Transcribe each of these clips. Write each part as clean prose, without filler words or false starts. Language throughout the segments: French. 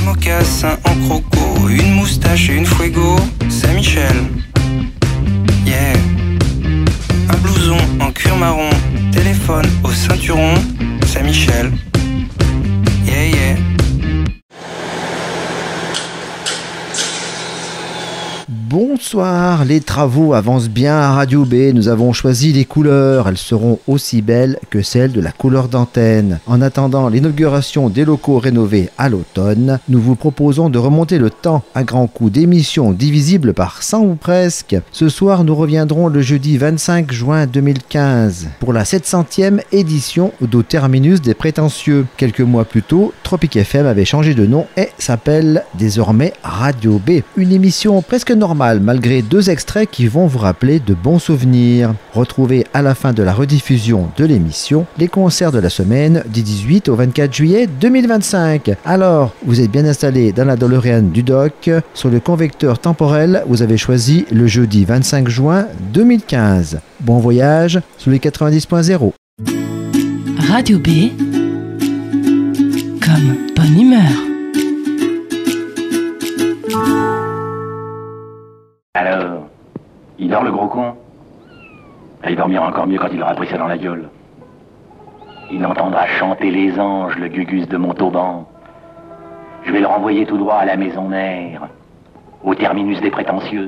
mocassins en croco, une moustache et une fuego, Saint-Michel. Yeah. Un blouson en cuir marron, téléphone au ceinturon, Saint-Michel. Yeah, yeah. Bonsoir, les travaux avancent bien à Radio B, nous avons choisi les couleurs, elles seront aussi belles que celles de la couleur d'antenne. En attendant l'inauguration des locaux rénovés à l'automne, nous vous proposons de remonter le temps à grands coups d'émissions divisibles par 100 ou presque. Ce soir, nous reviendrons le jeudi 25 juin 2015 pour la 700e édition d'Au Terminus des Prétentieux. Quelques mois plus tôt, Tropic FM avait changé de nom et s'appelle désormais Radio B. Une émission presque normale malgré deux extraits qui vont vous rappeler de bons souvenirs. Retrouvez à la fin de la rediffusion de l'émission les concerts de la semaine du 18 au 24 juillet 2025. Alors, vous êtes bien installé dans la DeLorean du Doc. Sur le convecteur temporel, vous avez choisi le jeudi 25 juin 2015. Bon voyage sous les 90.0. Radio B, comme bonne humeur. Alors, il dort le gros con? Il dormira encore mieux quand il aura pris ça dans la gueule. Il entendra chanter les anges, le gugus de Montauban. Je vais le renvoyer tout droit à la maison mère, au terminus des prétentieux.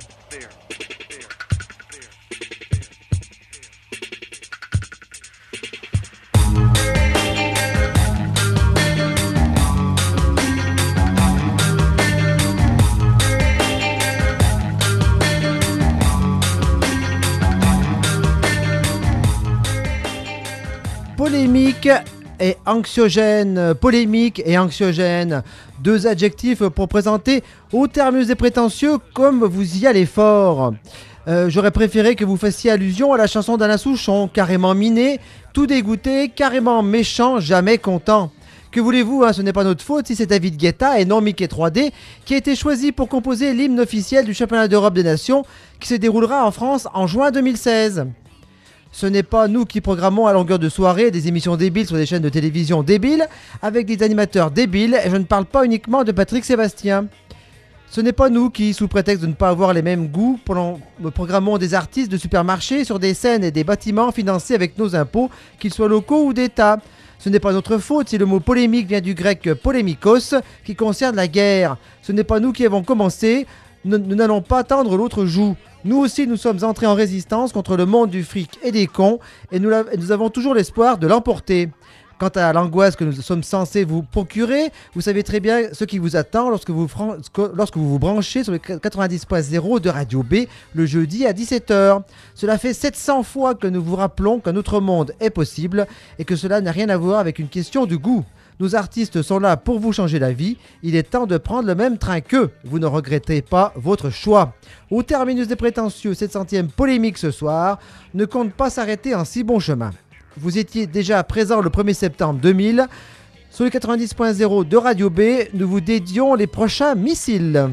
Polémique et anxiogène, deux adjectifs pour présenter Au Terminus des Prétentieux comme vous y allez fort. J'aurais préféré que vous fassiez allusion à la chanson d'Alain Souchon, carrément miné, tout dégoûté, carrément méchant, jamais content. Que voulez-vous, ce n'est pas notre faute si c'est David Guetta et non Mickey 3D qui a été choisi pour composer l'hymne officiel du championnat d'Europe des Nations qui se déroulera en France en juin 2016. Ce n'est pas nous qui programmons à longueur de soirée des émissions débiles sur des chaînes de télévision débiles avec des animateurs débiles, et je ne parle pas uniquement de Patrick Sébastien. Ce n'est pas nous qui, sous prétexte de ne pas avoir les mêmes goûts, programmons des artistes de supermarchés sur des scènes et des bâtiments financés avec nos impôts, qu'ils soient locaux ou d'État. Ce n'est pas notre faute si le mot polémique vient du grec polémikos, qui concerne la guerre. Ce n'est pas nous qui avons commencé, nous n'allons pas tendre l'autre joue. Nous aussi, nous sommes entrés en résistance contre le monde du fric et des cons, et nous avons toujours l'espoir de l'emporter. Quant à l'angoisse que nous sommes censés vous procurer, vous savez très bien ce qui vous attend lorsque vous vous branchez sur le 90.0 de Radio B le jeudi à 17h. Cela fait 700 fois que nous vous rappelons qu'un autre monde est possible et que cela n'a rien à voir avec une question de goût. Nos artistes sont là pour vous changer la vie. Il est temps de prendre le même train qu'eux. Vous ne regrettez pas votre choix. Au terminus des prétentieux, 700e polémique ce soir, ne compte pas s'arrêter en si bon chemin. Vous étiez déjà présent le 1er septembre 2000. Sur le 90.0 de Radio B, nous vous dédions les prochains missiles.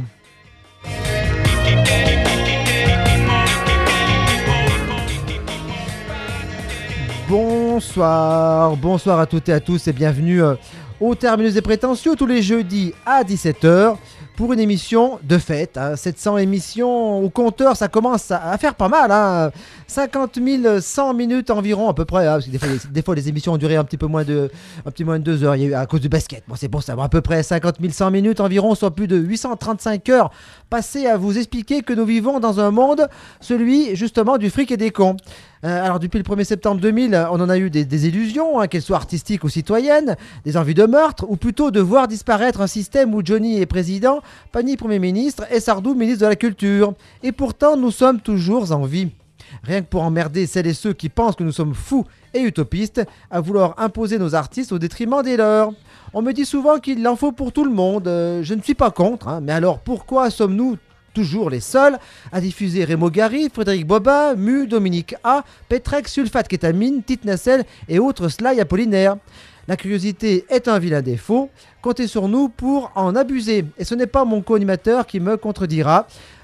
Bonsoir à toutes et à tous et bienvenue au Terminus des Prétentieux tous les jeudis à 17h pour une émission de fête. 700 émissions au compteur, ça commence à faire pas mal. 50 100 minutes environ à peu près. Parce que des fois les émissions ont duré un petit moins de 2 heures. Il y a eu à cause du basket. Bon, c'est bon, ça va à peu près 50 100 minutes environ, soit plus de 835 heures passées à vous expliquer que nous vivons dans un monde, celui justement du fric et des cons. Alors depuis le 1er septembre 2000, on en a eu des illusions, qu'elles soient artistiques ou citoyennes, des envies de meurtre, ou plutôt de voir disparaître un système où Johnny est président, Pani Premier ministre et Sardou ministre de la Culture. Et pourtant, nous sommes toujours en vie. Rien que pour emmerder celles et ceux qui pensent que nous sommes fous et utopistes à vouloir imposer nos artistes au détriment des leurs. On me dit souvent qu'il en faut pour tout le monde. Je ne suis pas contre, mais alors pourquoi sommes-nous toujours les seuls à diffuser Remo Gary, Frédéric Bobin, Mu, Dominique A, Petrex, Sulfate Kétamine, Tite Nacelle et autres Sly Apollinaire. La curiosité est un vilain défaut, comptez sur nous pour en abuser. Et ce n'est pas mon co-animateur qui me contredira.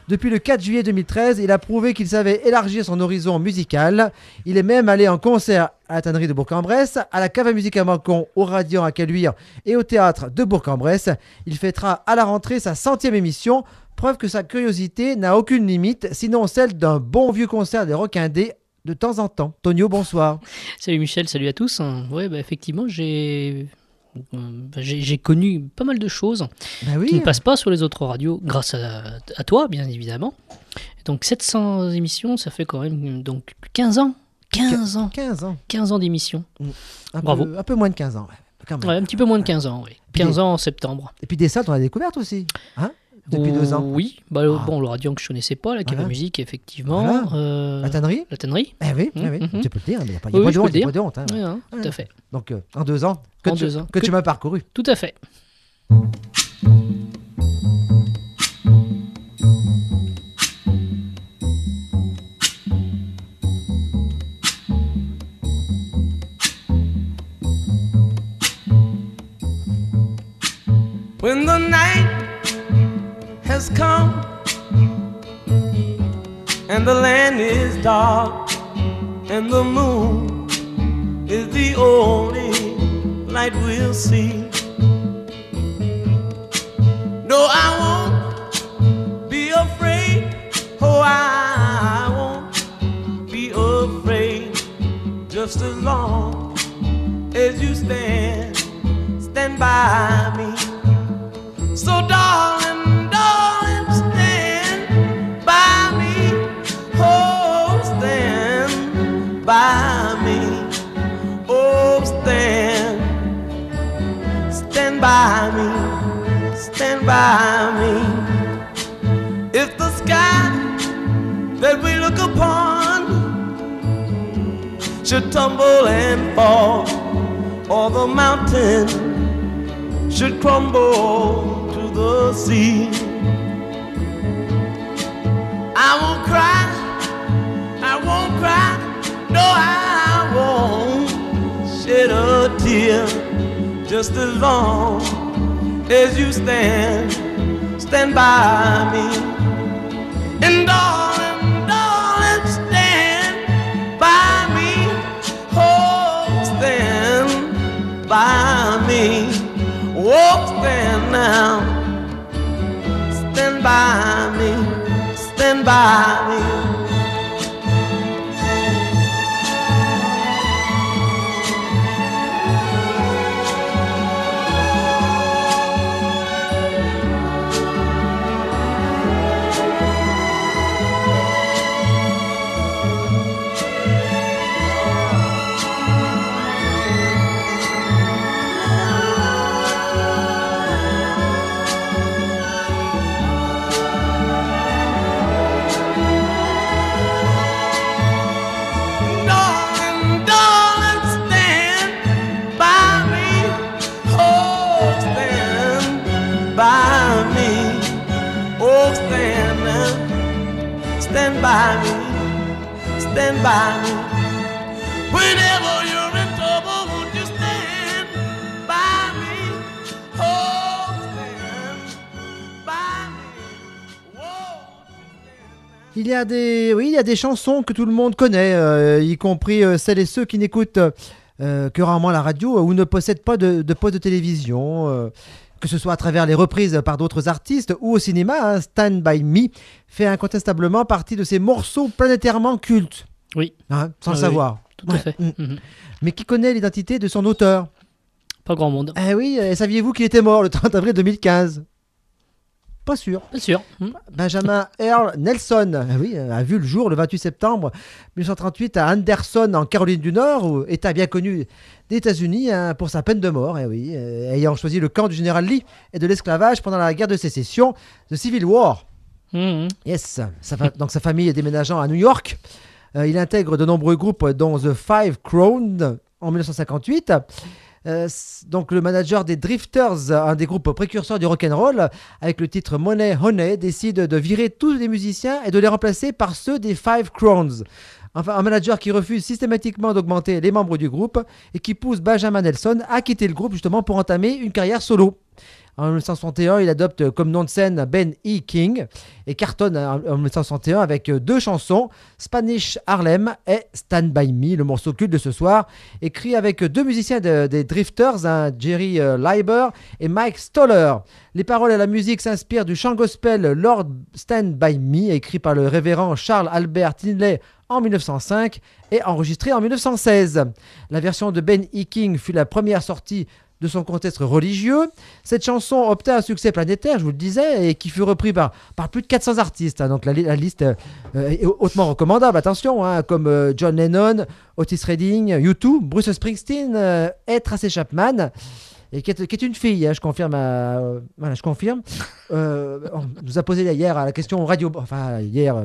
Depuis le 4 juillet 2013, il a prouvé qu'il savait élargir son horizon musical. Il est même allé en concert à la tannerie de Bourg-en-Bresse, à la cave à musique à Mâcon, au Radiant à Caluire et au théâtre de Bourg-en-Bresse. Il fêtera à la rentrée sa 100e émission, preuve que sa curiosité n'a aucune limite, sinon celle d'un bon vieux concert des Rockindés de temps en temps. Tonio, bonsoir. Salut Michel, salut à tous. Ouais, effectivement, j'ai connu pas mal de choses qui ne passent pas sur les autres radios, grâce à toi, bien évidemment. Donc 700 émissions, ça fait quand même donc 15 ans. 15 ans. 15 ans d'émission. Bravo. Un peu moins de 15 ans. Ouais, un petit peu moins de 15 ans, oui. 15 ans en septembre. Et puis des salles, on a découvert aussi, hein, depuis 2 ans. Oui, bon, le Radio que je connaissais pas, la cave à musique, effectivement. Voilà. La tannerie. Eh oui, tu peux le dire, il n'y a pas de honte. Hein. Oui, tout à fait. Donc en 2 ans, que tu m'as parcouru. Tout à fait. When the night has come and the land is dark and the moon is the only light we'll see. No, I won't be afraid. Oh, I won't be afraid. Just as long as you stand by me. So darling, stand by me. Oh, stand by me. Oh, stand by me. Stand by me. If the sky that we look upon should tumble and fall, or the mountain should crumble to the sea, I won't cry, no, I won't shed a tear, just as long as you stand by me. And darling, stand by me, oh, stand by me. Oh, stand now, stand by me, stand by me. Stand by me, stand by me. Whenever you're in trouble, won't you stand by me? Oh, stand by me. Whoa. Il y a des chansons que tout le monde connaît, y compris celles et ceux qui n'écoutent que rarement la radio ou ne possèdent pas de poste de télévision. Que ce soit à travers les reprises par d'autres artistes ou au cinéma, hein, Stand By Me fait incontestablement partie de ces morceaux planétairement cultes. Oui. Hein, sans le savoir. Tout à fait. Mais qui connaît l'identité de son auteur? Pas grand monde. Eh oui, saviez-vous qu'il était mort le 30 avril 2015? Pas sûr. Pas sûr. Benjamin Earl Nelson a vu le jour le 28 septembre 1938 à Anderson, en Caroline du Nord, État bien connu des États-Unis pour sa peine de mort. Ayant choisi le camp du général Lee et de l'esclavage pendant la guerre de sécession, The Civil War. Yes. Donc sa famille est déménageant à New York. Il intègre de nombreux groupes, dont The Five Crown en 1958. Donc le manager des Drifters, un des groupes précurseurs du rock'n'roll, avec le titre Money Honey, décide de virer tous les musiciens et de les remplacer par ceux des Five Crowns. Enfin, un manager qui refuse systématiquement d'augmenter les membres du groupe et qui pousse Benjamin Nelson à quitter le groupe justement pour entamer une carrière solo. En 1961, il adopte comme nom de scène Ben E. King et cartonne en 1961 avec 2 chansons, Spanish Harlem et Stand By Me, le morceau culte de ce soir, écrit avec 2 musiciens des Drifters, Jerry Leiber et Mike Stoller. Les paroles et la musique s'inspirent du chant gospel Lord Stand By Me, écrit par le révérend Charles Albert Tindley en 1905 et enregistré en 1916. La version de Ben E. King fut la première sortie de son contexte religieux. Cette chanson obtint un succès planétaire, je vous le disais, et qui fut repris par plus de 400 artistes. Donc la liste est hautement recommandable, attention, comme John Lennon, Otis Redding, U2, Bruce Springsteen et Tracy Chapman, et qui est une fille, je confirme. Voilà, je confirme. On nous a posé hier la question radio, enfin hier,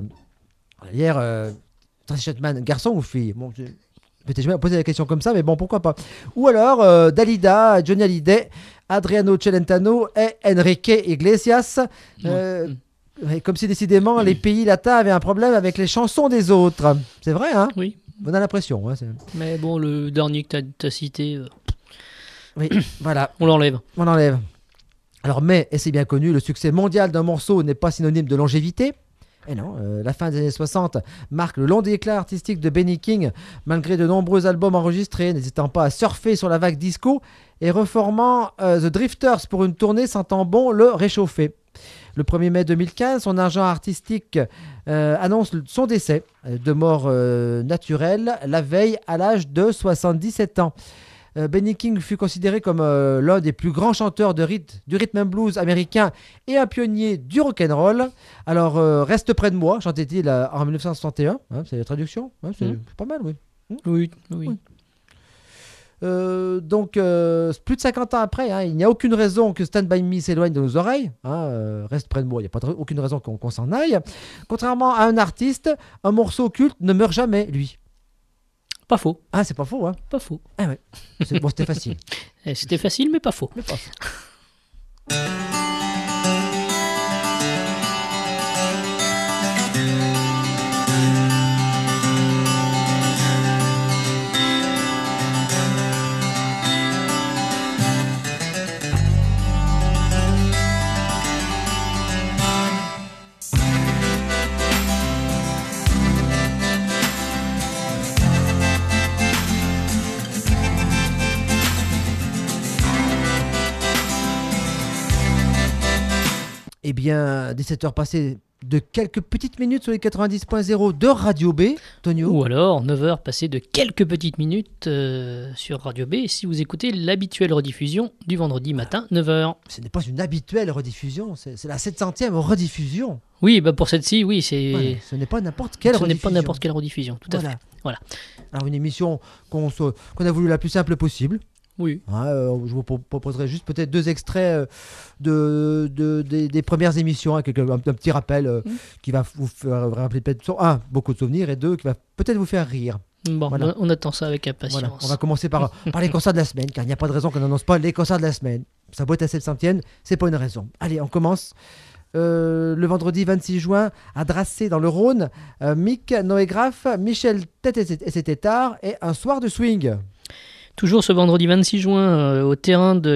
Tracy Chapman, garçon ou fille? Bon, je m'étais jamais posé la question comme ça, mais bon, pourquoi pas. Ou alors Dalida, Johnny Hallyday, Adriano Celentano et Enrique Iglesias. Comme si décidément les pays latins avaient un problème avec les chansons des autres. C'est vrai, hein? Oui. On a l'impression. Hein, mais bon, le dernier que tu as cité, oui, voilà. On l'enlève. Alors, mais, et c'est bien connu, le succès mondial d'un morceau n'est pas synonyme de longévité. Et non, la fin des années 60 marque le long déclin artistique de Benny King, malgré de nombreux albums enregistrés, n'hésitant pas à surfer sur la vague disco et reformant The Drifters pour une tournée sentant bon le réchauffer. Le 1er mai 2015, son agent artistique annonce son décès de mort naturelle la veille à l'âge de 77 ans. Benny King fut considéré comme l'un des plus grands chanteurs du rhythm and blues américain et un pionnier du rock'n'roll. Alors, Reste près de moi, chantait-il en 1961. Hein, c'est la traduction, hein, c'est pas mal, oui. Oui. Donc, plus de 50 ans après, hein, il n'y a aucune raison que Stand By Me s'éloigne de nos oreilles. Hein, Reste près de moi, il n'y a aucune raison qu'on s'en aille. Contrairement à un artiste, un morceau culte ne meurt jamais, lui. Pas faux. Ah, c'est pas faux, hein? Pas faux. Ah ouais. Bon, c'était facile. C'était facile, mais pas faux. Eh bien, 17h passées de quelques petites minutes sur les 90.0 de Radio B, Tonio. Ou alors 9h passées de quelques petites minutes sur Radio B si vous écoutez l'habituelle rediffusion du vendredi matin, 9h. Ce n'est pas une habituelle rediffusion, c'est la 700e rediffusion. Oui, bah pour celle-ci, oui, c'est... Voilà, ce n'est pas n'importe quelle rediffusion. Ce n'est pas n'importe quelle rediffusion, tout à fait. Voilà. Alors une émission qu'on a voulu la plus simple possible. Oui. Je vous proposerai juste peut-être 2 extraits des premières émissions, avec un petit rappel qui va vous faire rappeler peut-être beaucoup de souvenirs, et 2 qui va peut-être vous faire rire. Bon, voilà. On attend ça avec impatience. Voilà. On va commencer par les concerts de la semaine, car il n'y a pas de raison qu'on n'annonce pas les concerts de la semaine. Ça doit être à 700e, c'est pas une raison. Allez, on commence. Le vendredi 26 juin, à Dracé dans le Rhône, Mick Noégraphe, Michel Tête et ses Tétards et un soir de swing. Toujours ce vendredi 26 juin, au terrain de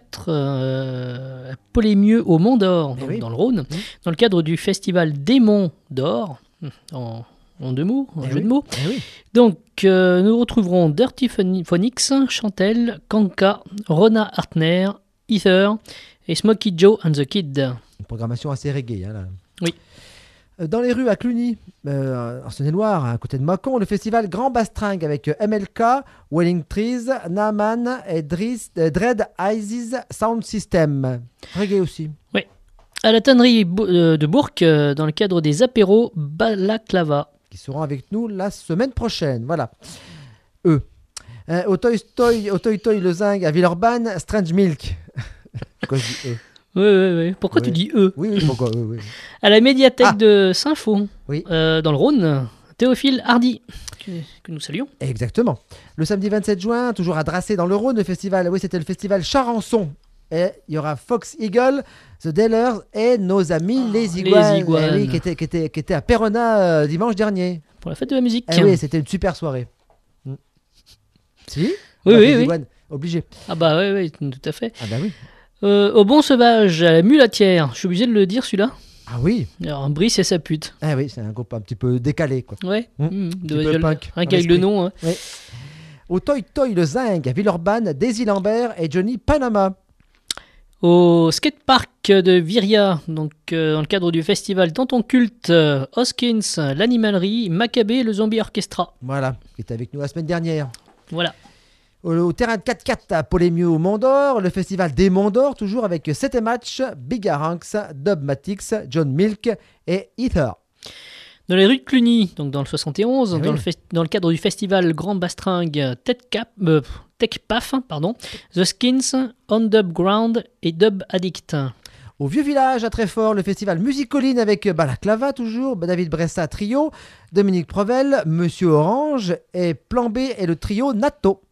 4-4 Polémieux au Mont d'Or, dans le Rhône, dans le cadre du festival des Monts d'Or, en 2 mots, en jeu de mots. Donc, nous retrouverons Dirty Phonics, Chantel, Kanka, Rona Hartner, Ether et Smokey Joe and the Kid. Une programmation assez reggae, hein, là. Oui. Dans les rues à Cluny, en Saône-et-Loire, à côté de Mâcon, le festival Grand Bastringue avec MLK, Welling Trees, Naaman et Dread Isis Sound System. Reggae aussi. Oui. À la tannerie de Bourg, dans le cadre des apéros Balaclava. Qui seront avec nous la semaine prochaine. Voilà. Au Toy Toy Le Zinc à Villeurbanne, Strange Milk. Pourquoi je dis Oui. Pourquoi tu dis eux? Oui, pourquoi oui. À la médiathèque de Saint-Fond, dans le Rhône, Théophile Hardy, que nous saluons. Exactement. Le samedi 27 juin, toujours à Dracé dans le Rhône, c'était le festival Charançon. Et il y aura Fox Eagle, The Dellers et nos amis les Iguanes. Qui étaient à Perona dimanche dernier. Pour la fête de la musique. Oui, c'était une super soirée. Si Oui. Iguanes, obligé. Ah bah oui, tout à fait. Ah bah oui. Au bon sauvage, à la mulatière. Je suis obligé de le dire celui-là. Ah oui. Alors, Brice et sa pute. Ah oui, c'est un groupe un petit peu décalé, quoi. Ouais. Peu punk, rien qu'avec le nom. Hein. Ouais. Au Toy Toy le Zinc, à Villeurbanne, Daisy Lambert et Johnny Panama. Au skatepark de Viria, donc dans le cadre du festival Danton Culte, Hoskins, l'Animalerie, Maccabée et le Zombie Orchestra. Voilà, qui était avec nous la semaine dernière. Voilà. Au terrain de 4x4 à Polémieux au Mont d'Or, le festival des Monts d'Or, toujours avec 7 matchs, Bigaranx, Dubmatix, John Milk et Ether. Dans les rues de Cluny, donc dans le 71, oui. dans le cadre du festival Grand Bastringue Tech Paf, The Skins, On Dub Ground et Dub Addict. Au Vieux Village à Treffort, le festival Musicoline avec Balaclava toujours, David Bressa trio, Dominique Provel, Monsieur Orange et Plan B et le trio Natto.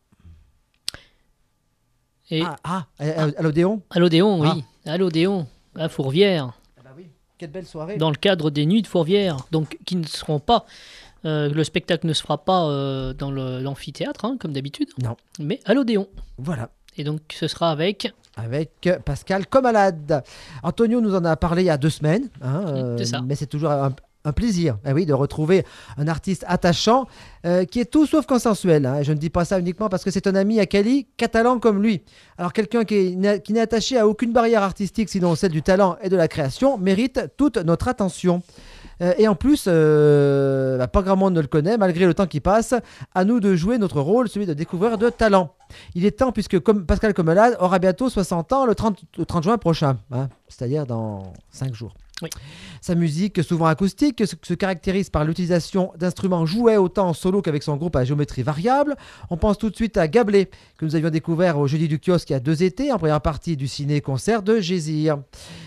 Et à l'Odéon. À l'Odéon, oui. À l'Odéon, à Fourvière. Ah bah oui. Quelle belle soirée. Dans le cadre des Nuits de Fourvière, donc qui ne seront pas... le spectacle ne se fera pas dans l'amphithéâtre, comme d'habitude. Non. Mais à l'Odéon. Voilà. Et donc ce sera avec Pascal Comalade. Antonio nous en a parlé il y a 2 semaines. C'est ça. Mais c'est toujours un plaisir de retrouver un artiste attachant qui est tout sauf consensuel. Je ne dis pas ça uniquement parce que c'est un ami à Cali, catalan comme lui. Alors quelqu'un qui n'est attaché à aucune barrière artistique sinon celle du talent et de la création mérite toute notre attention. Et en plus, pas grand monde ne le connaît, malgré le temps qui passe. À nous de jouer notre rôle, celui de découvrir de talent. Il est temps, puisque Pascal Comalade aura bientôt 60 ans le 30 juin prochain, c'est-à-dire dans 5 jours. Oui. Sa musique, souvent acoustique, se caractérise par l'utilisation d'instruments joués autant en solo qu'avec son groupe à géométrie variable. On pense tout de suite à Gablé, que nous avions découvert au Jeudi du Kiosque il y a 2 étés, en première partie du ciné-concert de Gézir.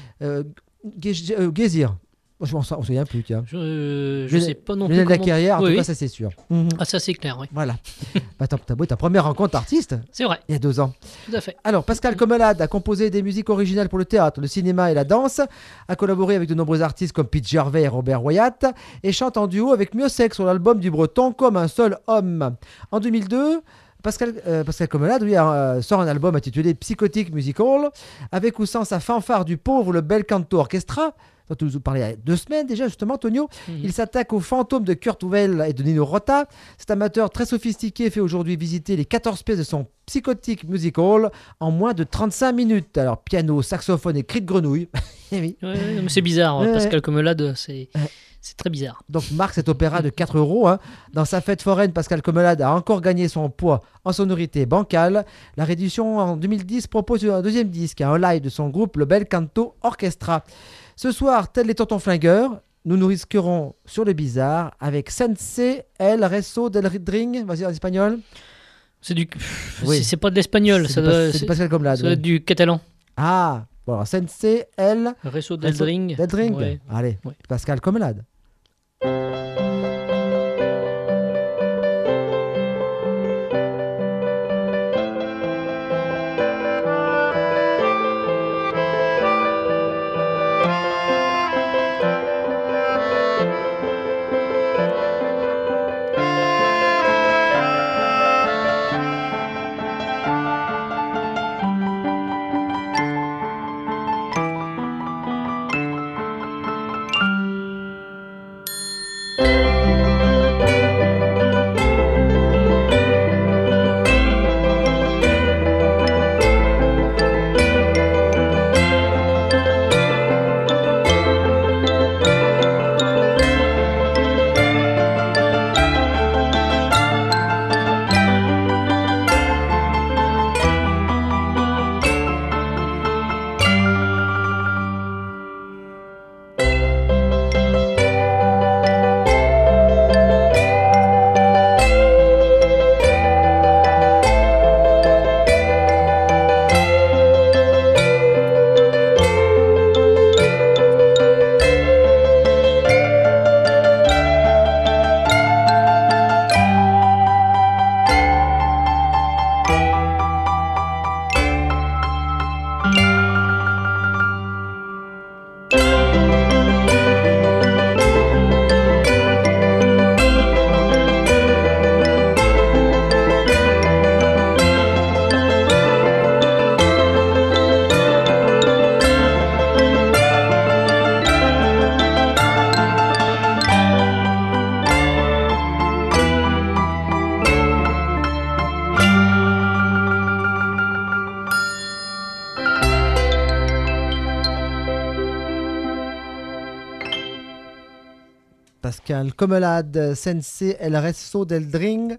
Gézir. Je m'en souviens plus, tiens. Je sais pas non plus. Lionel Lacarrière, en tout cas, ça c'est sûr. Ah, ça c'est clair, oui. Voilà. Ta première rencontre artiste. C'est vrai. Il y a 2 ans. Tout à fait. Alors, Pascal Comalade a composé des musiques originales pour le théâtre, le cinéma et la danse, a collaboré avec de nombreux artistes comme Pete Gervais et Robert Wyatt, et chante en duo avec Miossec sur l'album du Breton Comme un seul homme. En 2002, Pascal Comalade sort un album intitulé Psychotic Musical, avec ou sans sa fanfare du pauvre, le Bel Canto Orchestra, dont nous parlé il y a 2 semaines déjà, justement, Antonio. Il s'attaque aux fantômes de Kurt Weill et de Nino Rota. Cet amateur très sophistiqué fait aujourd'hui visiter les 14 pièces de son Psychotic Musical en moins de 35 minutes. Alors, piano, saxophone et cri de grenouille. Oui. Mais c'est bizarre, Pascal Comalade, c'est très bizarre. Donc, marque cet opéra de 4 €. Dans sa fête foraine, Pascal Comalade a encore gagné son poids en sonorité bancale. La réédition en 2010 propose un 2e disque, un live de son groupe, le Bel Canto Orchestra. Ce soir, tel les tontons flingueurs, nous nous risquerons sur le bizarre avec Sensei El Rezo del Ring. Vas-y en espagnol. C'est pas de l'espagnol, c'est Pascal Comalade. Ça doit être du catalan. Ah, bon, alors Sensei El Rezo del Ring. Ouais. Allez, ouais. Pascal Comalade. Pascal Comelade, Sensei El Resto del Drink.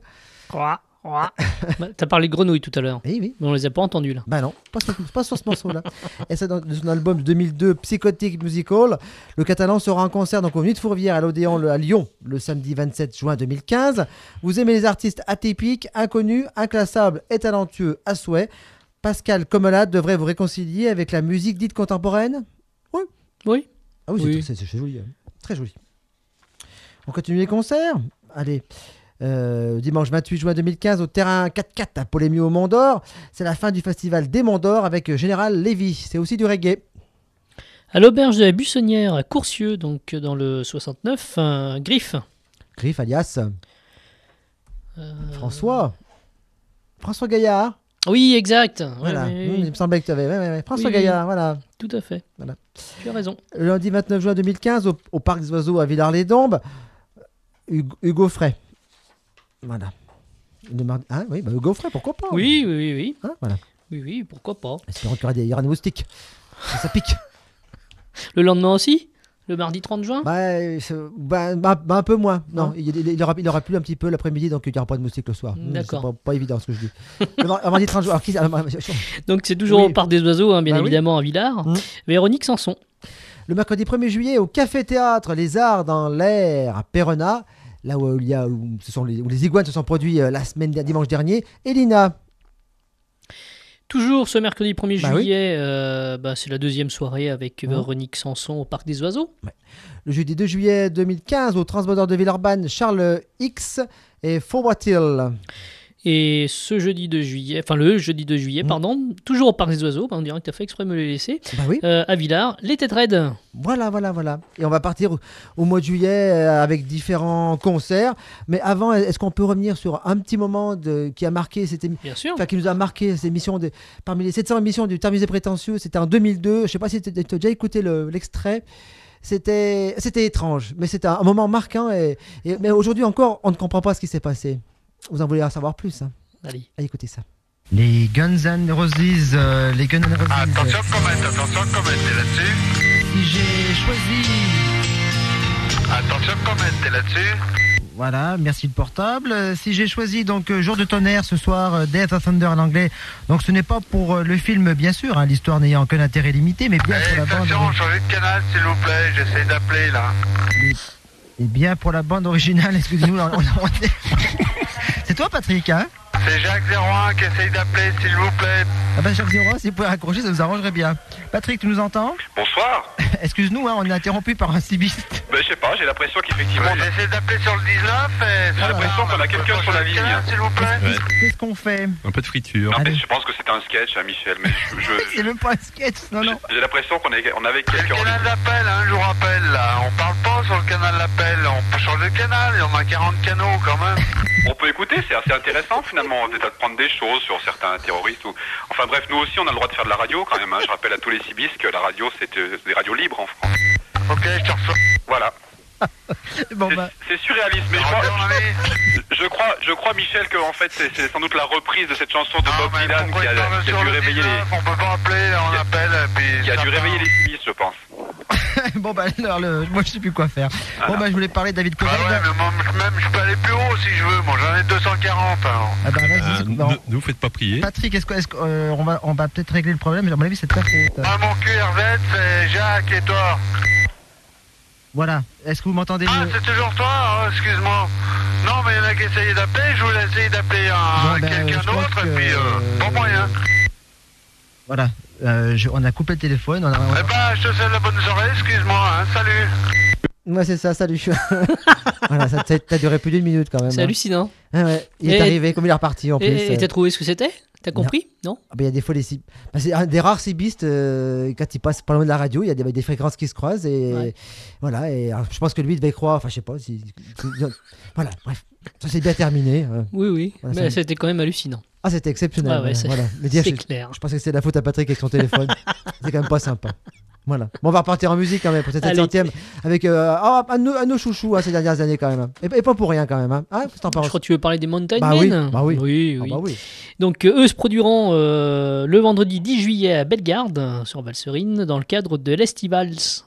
T'as parlé de grenouilles tout à l'heure. Oui. Mais on les a pas entendus là. Bah non, pas sur ce morceau-là. Et c'est dans son album 2002, Psychotic Musical. Le Catalan sera en concert donc au Nuit de Fourvière à l'Odéon à Lyon le samedi 27 juin 2015. Vous aimez les artistes atypiques, inconnus, inclassables et talentueux à souhait. Pascal Comelade devrait vous réconcilier avec la musique dite contemporaine. Oui. Ah oui, c'est joli. Très joli. On continue les concerts. Allez. Dimanche 28 juin 2015 au terrain 4-4 à Polémio au Mont d'Or. C'est la fin du festival des Monts d'Or avec Général Lévy. C'est aussi du reggae. À l'auberge de la Buissonnière à Courcieux, donc dans le 69, Griff. Griff alias François Gaillard. Oui, exact. Voilà. Oui. Il me semblait que tu avais. François Gaillard, voilà. Tout à fait. Voilà. Tu as raison. Le lundi 29 juin 2015 au Parc des Oiseaux à Villars-les-Dombes, Hugo Frey. Voilà. Hugo Frey, pourquoi pas? Oui. Hein, voilà. Oui, pourquoi pas. Espérons qu'il y aura des moustiques. Ça pique. Le lendemain aussi? Le mardi 30 juin? Un peu moins. Non, il aura plu un petit peu l'après-midi, donc il n'y aura pas de moustiques le soir. D'accord. C'est pas évident ce que je dis. Le mardi 30 juin. Donc c'est toujours au Parc des Oiseaux, bien évidemment, à Villars. Véronique Sanson. Le mercredi 1er juillet au Café Théâtre Les Arts dans l'air à Pérenat, là où les iguanes se sont produits dimanche dernier. Elina. Toujours ce mercredi 1er juillet, c'est la deuxième soirée avec Véronique Sanson au Parc des Oiseaux. Ouais. Le jeudi 2 juillet 2015 au Transbordeur de Villeurbanne, Charles X et Fauboitil. Et le jeudi 2 juillet, toujours au Parc des Oiseaux, on dirait que tu as fait exprès de me le laisser, à Villars, les Têtes Raides. Voilà. Et on va partir au mois de juillet avec différents concerts. Mais avant, est-ce qu'on peut revenir sur un petit moment qui a marqué Bien sûr. Qui nous a marqué cette émission parmi les 700 émissions du Termes et Prétentieux? C'était en 2002. Je ne sais pas si tu as déjà écouté l'extrait. C'était étrange, mais c'était un moment marquant. Mais aujourd'hui encore, on ne comprend pas ce qui s'est passé. Vous en voulez en savoir plus, hein? Allez, écoutez ça. Les Guns N' Roses, Attention, comment t'es là-dessus? Si j'ai choisi... Attention, comment t'es là-dessus? Voilà, merci le portable. Si j'ai choisi donc Jour de tonnerre ce soir, Death of Thunder en anglais, donc ce n'est pas pour le film bien sûr, hein, l'histoire n'ayant aucun intérêt limité, mais bien pour la bande... Attention, changez de canal s'il vous plaît, j'essaie d'appeler là. Et bien pour la bande originale, excusez-nous, c'est toi Patrick, hein? C'est Jacques 01 qui essaye d'appeler, s'il vous plaît. Ah ben Jacques 01, si vous pouvez raccrocher, ça nous arrangerait bien. Patrick, tu nous entends? Bonsoir. Excuse-nous, hein, on est interrompu par un cibiste. Ben je sais pas, j'ai l'impression qu'effectivement... J'essaie d'appeler sur le 19 et... J'ai l'impression qu'on a quelqu'un sur la ligne. S'il vous plaît. Qu'est-ce qu'on fait? Un peu de friture. Non, mais je pense que c'est un sketch, hein, Michel, mais c'est même pas un sketch, non. J'ai l'impression qu'on avait quelqu'un... C'est le canal d'appel, hein, je vous rappelle, là. On parle pas sur le canal d'appel, on peut changer de canal, il y en a 40 canaux quand même. On peut écouter, c'est assez intéressant finalement, d'apprendre des choses sur certains terroristes. Enfin bref, nous aussi on a le droit de faire de la radio quand même, hein. Je rappelle à tous les cibistes que la radio c'est des radios libres en France. Ok, je te reçois. Voilà. C'est surréaliste, mais je crois Michel que en fait c'est sans doute la reprise de cette chanson de Bob Dylan qui a dû réveiller les... On peut pas appeler, on appelle, puis... Qui a dû réveiller les civistes, je pense. Bon bah alors, moi je sais plus quoi faire. Bon bah je voulais parler de David Coverdale. Ah ouais, mais moi même je peux aller plus haut si je veux, moi j'en ai 240 alors. Ah bah vas-y. Ne vous faites pas prier. Patrick, est-ce qu'on va peut-être régler le problème, à mon avis c'est ta faute. Ah mon QRZ c'est Jacques et toi. Voilà, est-ce que vous m'entendez mieux? C'est toujours toi, excuse-moi. Non mais il y en a qui essayaient d'appeler, je voulais essayer d'appeler quelqu'un d'autre et puis pas moyen. Voilà, on a coupé le téléphone. Eh ben, je te souhaite la bonne soirée, excuse-moi, hein, salut. Ouais, c'est ça, salut. Voilà, ça a duré plus d'1 minute quand même. C'est hallucinant. Ah ouais, il est arrivé, comme il est reparti en plus. Et t'as trouvé ce que c'était? T'as compris? Non. Il y a des fois c'est un des rares cibistes, quand il passe pas loin de la radio, il y a des fréquences qui se croisent et voilà. Et alors, je pense que lui il devait croire, enfin je sais pas. Voilà, bref, ça s'est bien terminé. Oui, voilà, mais c'était quand même hallucinant. Ah, c'était exceptionnel. Ah ouais, voilà. C'est clair. Je pensais que c'était la faute à Patrick avec son téléphone. C'est quand même pas sympa. Voilà. Bon, on va repartir en musique quand même pour cette 700e avec un de nos chouchous ces dernières années quand même. Et pas pour rien quand même. Hein. Je crois que tu veux parler des Mountain Men. Oui. Oui. Donc eux se produiront le vendredi 10 juillet à Bellegarde sur Valserine dans le cadre de l'Estivals.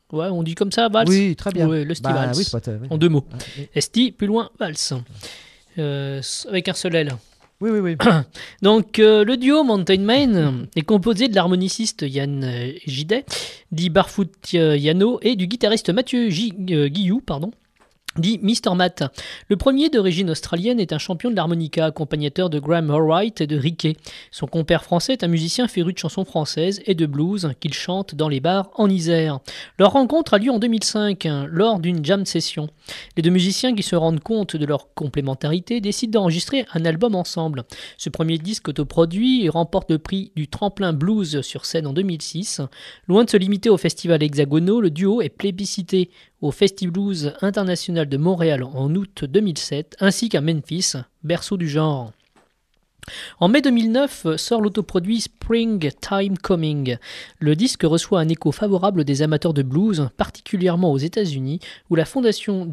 Ouais, on dit comme ça, valse. Oui, très bien. Ouais, le sti valse. Oui. En 2 mots. Oui. Esti, plus loin, valse. Avec un seul L. Oui. Donc, le duo Mountain Man est composé de l'harmoniciste Yann Gidet, dit Barfoot Yano, et du guitariste Mathieu Guillou, dit Mr. Matt. Le premier, d'origine australienne, est un champion de l'harmonica, accompagnateur de Graham Allwright et de Riquet. Son compère français est un musicien féru de chansons françaises et de blues qu'il chante dans les bars en Isère. Leur rencontre a lieu en 2005, lors d'une jam session. Les deux musiciens, qui se rendent compte de leur complémentarité, décident d'enregistrer un album ensemble. Ce premier disque autoproduit remporte le prix du tremplin blues sur scène en 2006. Loin de se limiter aux festivals hexagonaux, le duo est plébiscité au Festi-Blues International de Montréal en août 2007, ainsi qu'à Memphis, berceau du genre. En mai 2009 sort l'autoproduit Spring Time Coming. Le disque reçoit un écho favorable des amateurs de blues, particulièrement aux États-Unis, où la fondation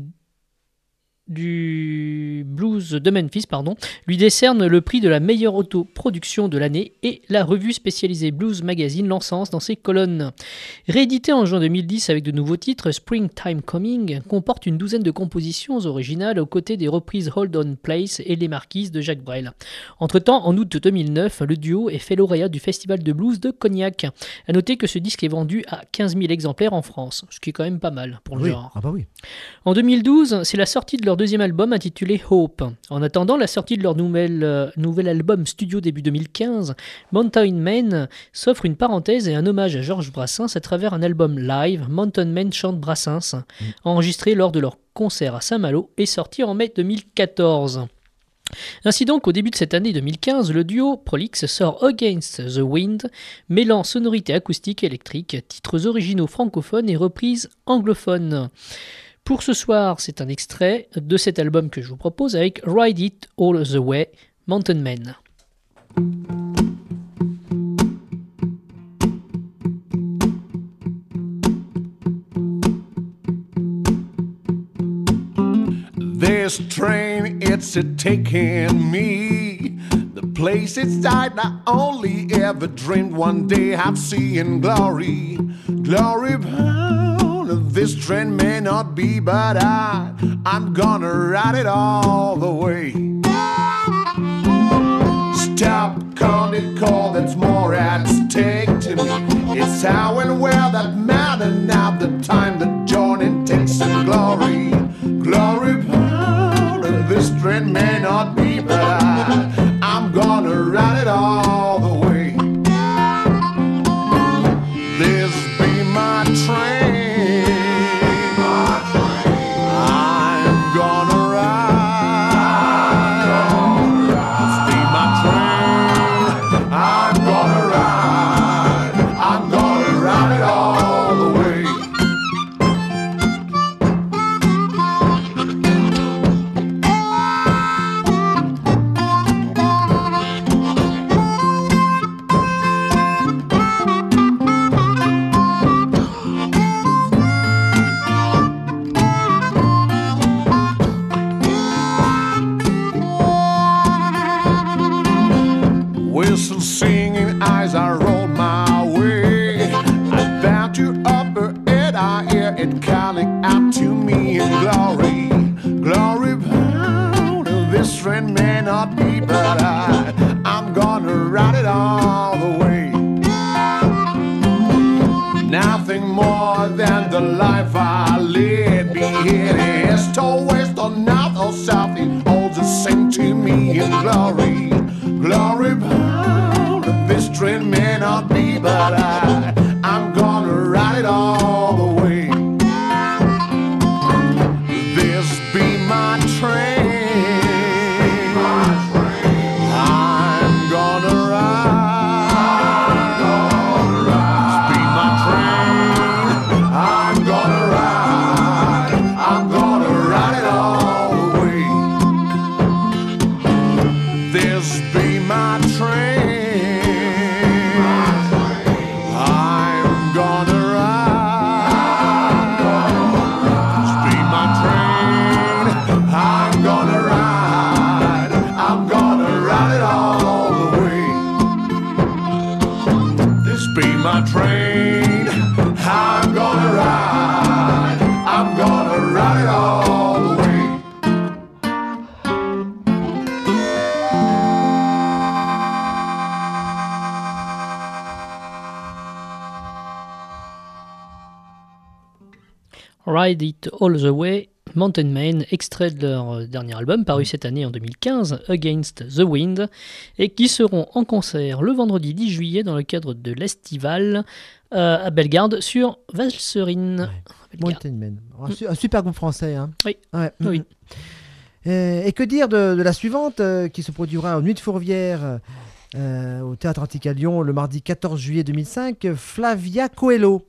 du blues de Memphis lui décerne le prix de la meilleure autoproduction de l'année, et la revue spécialisée Blues Magazine l'encense dans ses colonnes. Réédité en juin 2010 avec de nouveaux titres, Springtime Coming comporte une douzaine de compositions originales aux côtés des reprises Hold On Place et Les Marquises de Jacques Brel. Entre-temps, en août 2009, le duo est fait lauréat du Festival de blues de Cognac. À noter que ce disque est vendu à 15 000 exemplaires en France, ce qui est quand même pas mal pour le genre. Ah bah oui. En 2012, c'est la sortie de leur deuxième album intitulé Hope. En attendant la sortie de leur nouvel album studio début 2015, Mountain Man s'offre une parenthèse et un hommage à Georges Brassens à travers un album live, Mountain Man chante Brassens, enregistré lors de leur concert à Saint-Malo et sorti en mai 2014. Ainsi donc, au début de cette année 2015, le duo Prolix sort Against the Wind, mêlant sonorités acoustiques et électriques, titres originaux francophones et reprises anglophones. Pour ce soir, c'est un extrait de cet album que je vous propose avec Ride It All the Way, Mountain Man. This train, it's a-taking me. The place inside I only ever dreamed one day I'd see in glory. Glory bound. This train may not be, but I'm gonna ride it all the way. Stop, count it, call, that's more at stake to me. It's how and where that matter now, the time the journey takes in glory. Glory bound, this train may not be, but I'm gonna ride it all the way. This be my train. Singing eyes, I roll my way. I bound you upper and I hear it calling out to me in glory. Glory bound, this friend may not be, but I'm gonna ride it all the way. Nothing more than the life I lead, be it east or west or north or south, it all the same to me in glory. Glory bound, this train may not be, but I'm gonna ride it all the way. This be my train. I'm gonna ride. This be my train. I'm gonna ride. I'm gonna ride it all the way. This be my train. Ride It All the Way, Mountain Man, extrait de leur dernier album paru cette année en 2015, Against the Wind, et qui seront en concert le vendredi 10 juillet dans le cadre de l'Estival à Bellegarde sur Valserine. Mountain Man, un super groupe français. Hein. Oui. Ouais. Oui. Et que dire de la suivante qui se produira aux Nuits de Fourvière au Théâtre Antique à Lyon le mardi 14 juillet 2005, Flavia Coelho.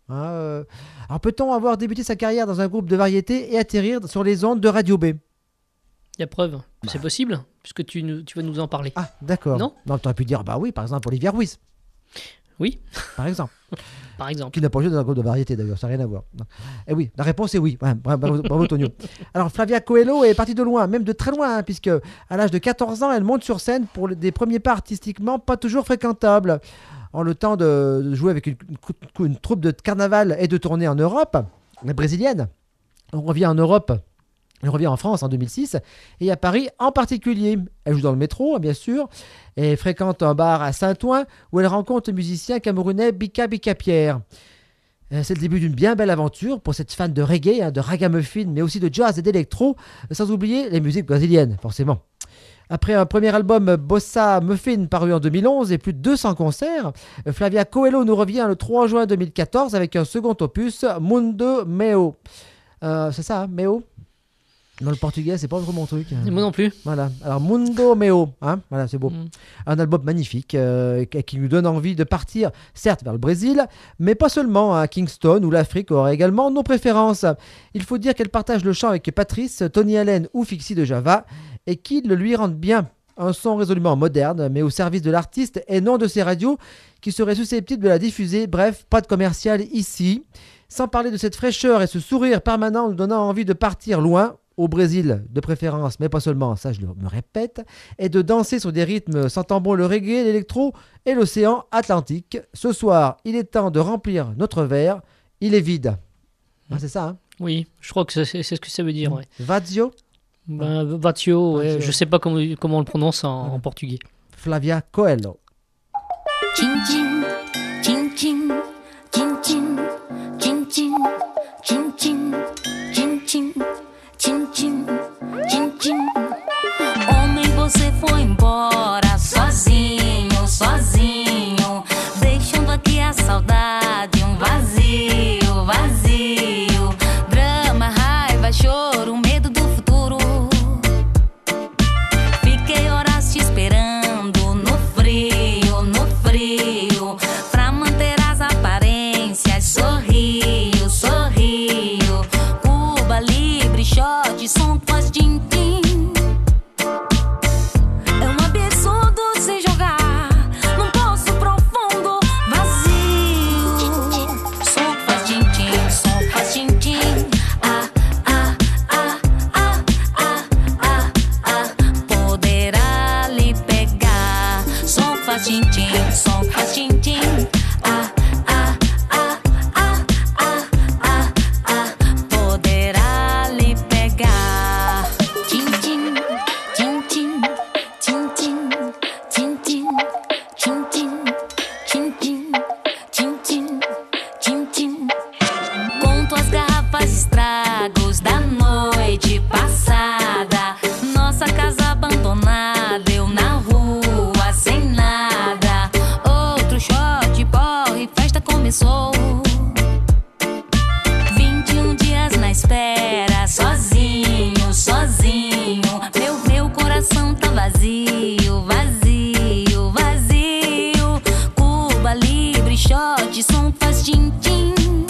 Alors peut-on avoir débuté sa carrière dans un groupe de variété et atterrir sur les ondes de Radio B? Il y a preuve, c'est possible, puisque tu vas nous en parler. Ah, d'accord. Non, tu aurais pu dire, oui, par exemple, Olivia Ruiz. Oui. Par exemple. Par exemple. Qui n'a pas joué dans un groupe de variété d'ailleurs, ça n'a rien à voir. Et oui, la réponse est oui. Ouais, bravo Tonio. Alors Flavia Coelho est partie de loin, même de très loin, puisque à l'âge de 14 ans, elle monte sur scène pour des premiers pas artistiquement pas toujours fréquentables. En le temps de jouer avec une troupe de carnaval et de tourner en Europe, la brésilienne. On revient en Europe. Elle revient en France en 2006 et à Paris en particulier. Elle joue dans le métro, bien sûr, et fréquente un bar à Saint-Ouen où elle rencontre le musicien camerounais Bika Pierre. C'est le début d'une bien belle aventure pour cette fan de reggae, de ragamuffin, mais aussi de jazz et d'électro, sans oublier les musiques brésiliennes, forcément. Après un premier album Bossa Muffin paru en 2011 et plus de 200 concerts, Flavia Coelho nous revient le 3 juin 2014 avec un second opus, Mundo Meu. C'est ça, hein, Meu? Dans le portugais, c'est pas trop mon truc. Moi non plus. Voilà. Alors Mundo Meu, hein, voilà, c'est beau. Un album magnifique qui nous donne envie de partir, certes vers le Brésil, mais pas seulement. Hein, Kingston ou l'Afrique auraient également nos préférences. Il faut dire qu'elle partage le chant avec Patrice, Tony Allen ou Fixie de Java, et qu'ils le lui rendent bien. Un son résolument moderne, mais au service de l'artiste et non de ses radios qui seraient susceptibles de la diffuser. Bref, pas de commercial ici. Sans parler de cette fraîcheur et ce sourire permanent nous donnant envie de partir loin. Au Brésil, de préférence, mais pas seulement, ça je me répète, et de danser sur des rythmes sentant bon le reggae, l'électro et l'océan Atlantique. Ce soir, il est temps de remplir notre verre, il est vide. Ah, c'est ça, hein? Oui, je crois que c'est ce que ça veut dire. Ouais. Vazio? Vazio, ouais, je sais pas comment on le prononce en portugais. Flavia Coelho. Tchim tchim, tchim tchim, tchim tchim, tchim tchim, tchim tchim, tchim tchim. Tchim, tchim, tchim, tchim. Homem, você foi embora sozinho, sozinho, deixando aqui a saudade, vazio, vazio. Drama, raiva, choro, medo do futuro. Fiquei horas te esperando no frio, pra manter as aparências. Sorrio, sorrio. Cuba Libre, shot, som faz din-din. É absurdo se jogar num poço profundo, vazio. Som faz din-din, som faz din-din. Ah, ah, ah, ah, ah, ah, ah. Poderá lhe pegar. Som faz din-din, som faz din-din. Ah, ah, ah, ah, ah, ah, ah. Poderá lhe pegar. Tchim, tchim, tchim, tchim, tchim, tchim, tchim, tchim, tchim, tchim, tchim, tchim, tchim, tchim, tchim. Conto as garrafas de estragos da noite passada. Nossa casa abandonada, eu na rua sem nada. Outro shot, porre, festa começou. 21 dias na espera, sozinho, sozinho. Meu coração tá vazio, vazio, vazio. Cuba Libre, shot, som faz din-din.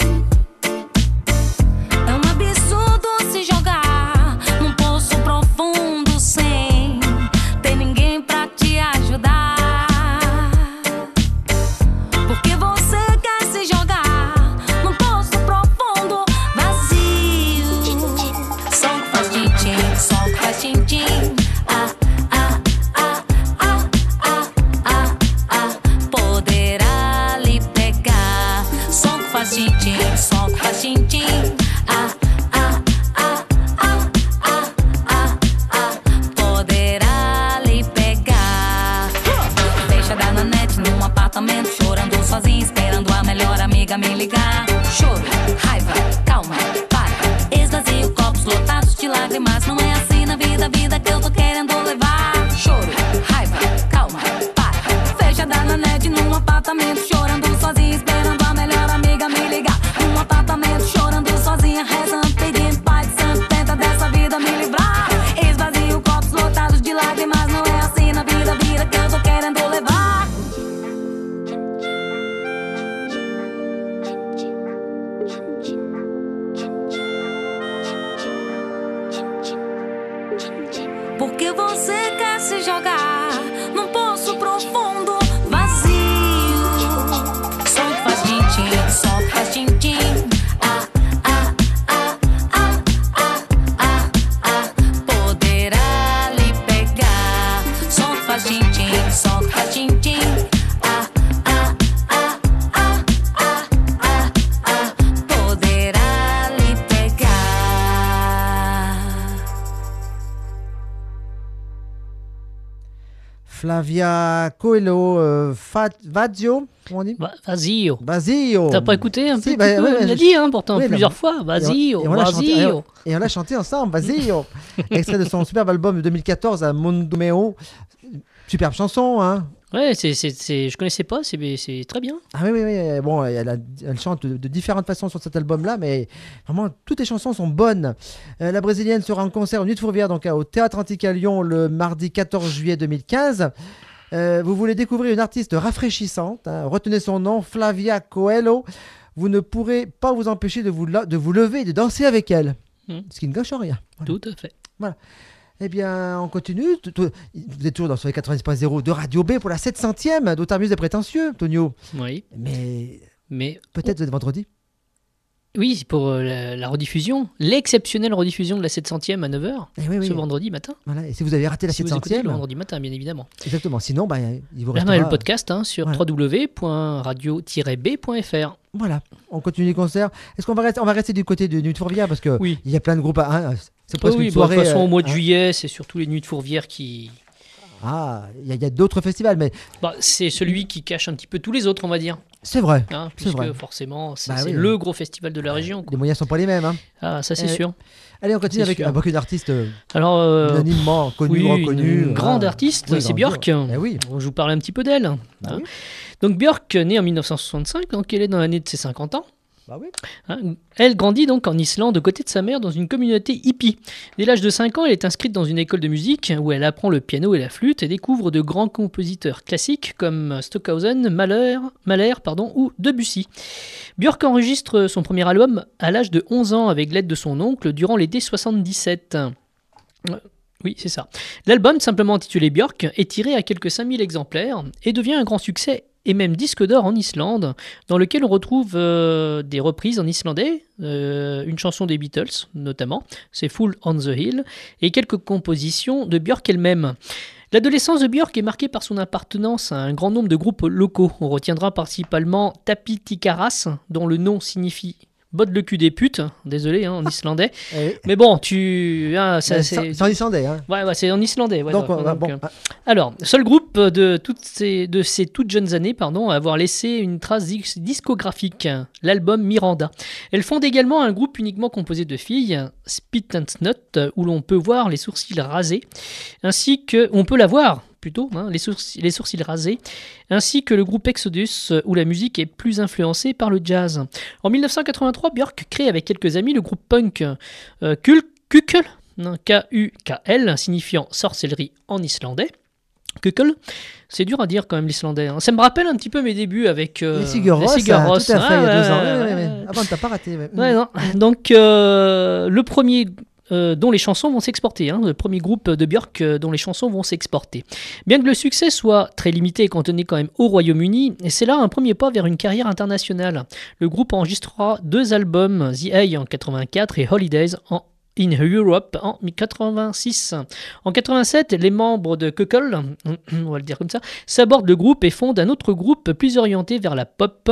É absurdo se jogar num poço profundo sem ter ninguém pra te ajudar. Porque você quer se jogar num poço profundo, vazio. Som que faz din-din, som que faz din-din. Ah, ah, ah, ah, ah, ah, ah. Poderá lhe pegar. Som que faz din-din, som que faz din-din. Ah, ah, ah, ah, ah, ah, ah. Poderá lhe pegar. Deixa dar na net num apartamento, chorando sozinho, esperando a melhor amiga me ligar. Choro, raiva, calma, para. Flavia Coelho, Vazio, comment on dit Vazio. T'as pas écouté un peu? Il l'a dit pourtant plusieurs fois. Vazio. Et on l'a chanté ensemble, Vazio. Extrait de son superbe album de 2014 à Mondo Meo. Superbe chanson, hein. Ouais, je connaissais pas, c'est très bien. Ah oui. Bon, elle chante de différentes façons sur cet album-là, mais vraiment, toutes les chansons sont bonnes. La brésilienne sera en concert au Nuit de Fourvière, donc au Théâtre Antique à Lyon, le mardi 14 juillet 2015. Vous voulez découvrir une artiste rafraîchissante, hein, retenez son nom, Flavia Coelho. Vous ne pourrez pas vous empêcher de vous lever et de danser avec elle. Ce qui ne gâche rien. Voilà. Tout à fait. Voilà. Eh bien, on continue. Vous êtes toujours dans ce 90.0 de Radio B pour la 700e d'Otarmus des Prétentieux, Tonio. Oui. Mais peut-être vendredi. Oui, pour la rediffusion, l'exceptionnelle rediffusion de la 700e à 9h, ce vendredi matin. Voilà. Et si vous avez raté la 700e... le vendredi matin, bien évidemment. Exactement. Sinon, il vous restera... Là, on a le podcast sur www.radio-b.fr. Voilà, on continue les concerts. Est-ce qu'on va rester du côté de Nuit de Fourvière parce que il y a plein de groupes. C'est presque une soirée. De toute façon, au mois de juillet, c'est surtout les Nuits de Fourvière qui. Il y a d'autres festivals, mais. C'est celui qui cache un petit peu tous les autres, on va dire. C'est vrai. Puisque forcément, c'est le gros festival de la région. Les moyens sont pas les mêmes. Ah, ça c'est sûr. Allez, on continue avec une artiste unanimement connue, reconnue. Une grande artiste, c'est Björk. Je vous parlais un petit peu d'elle. Donc Björk, née en 1965, donc elle est dans l'année de ses 50 ans. Elle grandit donc en Islande aux côtés de sa mère dans une communauté hippie. Dès l'âge de 5 ans, elle est inscrite dans une école de musique où elle apprend le piano et la flûte et découvre de grands compositeurs classiques comme Stockhausen, Mahler ou Debussy. Björk enregistre son premier album à l'âge de 11 ans avec l'aide de son oncle durant l'été 77. Oui, c'est ça. L'album, simplement intitulé Björk, est tiré à quelques 5000 exemplaires et devient un grand succès et même disque d'or en Islande, dans lequel on retrouve des reprises en islandais, une chanson des Beatles notamment, c'est Fool on the Hill, et quelques compositions de Björk elle-même. L'adolescence de Björk est marquée par son appartenance à un grand nombre de groupes locaux. On retiendra principalement Tapitikaras, dont le nom signifie botte le cul des putes, désolé en islandais. Mais bon, c'est en islandais. Ouais, c'est en islandais. Alors, seul groupe de ces toutes jeunes années, à avoir laissé une trace discographique, l'album Miranda. Elle fonde également un groupe uniquement composé de filles, Spit and Snot, où l'on peut voir les sourcils rasés, ainsi que on peut la voir. Les sourcils rasés, ainsi que le groupe Exodus, où la musique est plus influencée par le jazz. En 1983, Björk crée avec quelques amis le groupe punk Kukl, K-U-K-L, signifiant sorcellerie en islandais. Kukl, c'est dur à dire quand même l'islandais. Ça me rappelle un petit peu mes débuts avec les Sigur Rós. Tout à fait, il y a 2 ans. Avant, t'as pas raté. Donc, le premier... dont les chansons vont s'exporter, le premier groupe de Björk dont les chansons vont s'exporter. Bien que le succès soit très limité et cantonné quand même au Royaume-Uni, c'est là un premier pas vers une carrière internationale. Le groupe enregistrera 2 albums, The Eye en 84 et Holidays in Europe en 86. En 87, les membres de Kukl, on va le dire comme ça, s'abordent le groupe et fondent un autre groupe plus orienté vers la pop,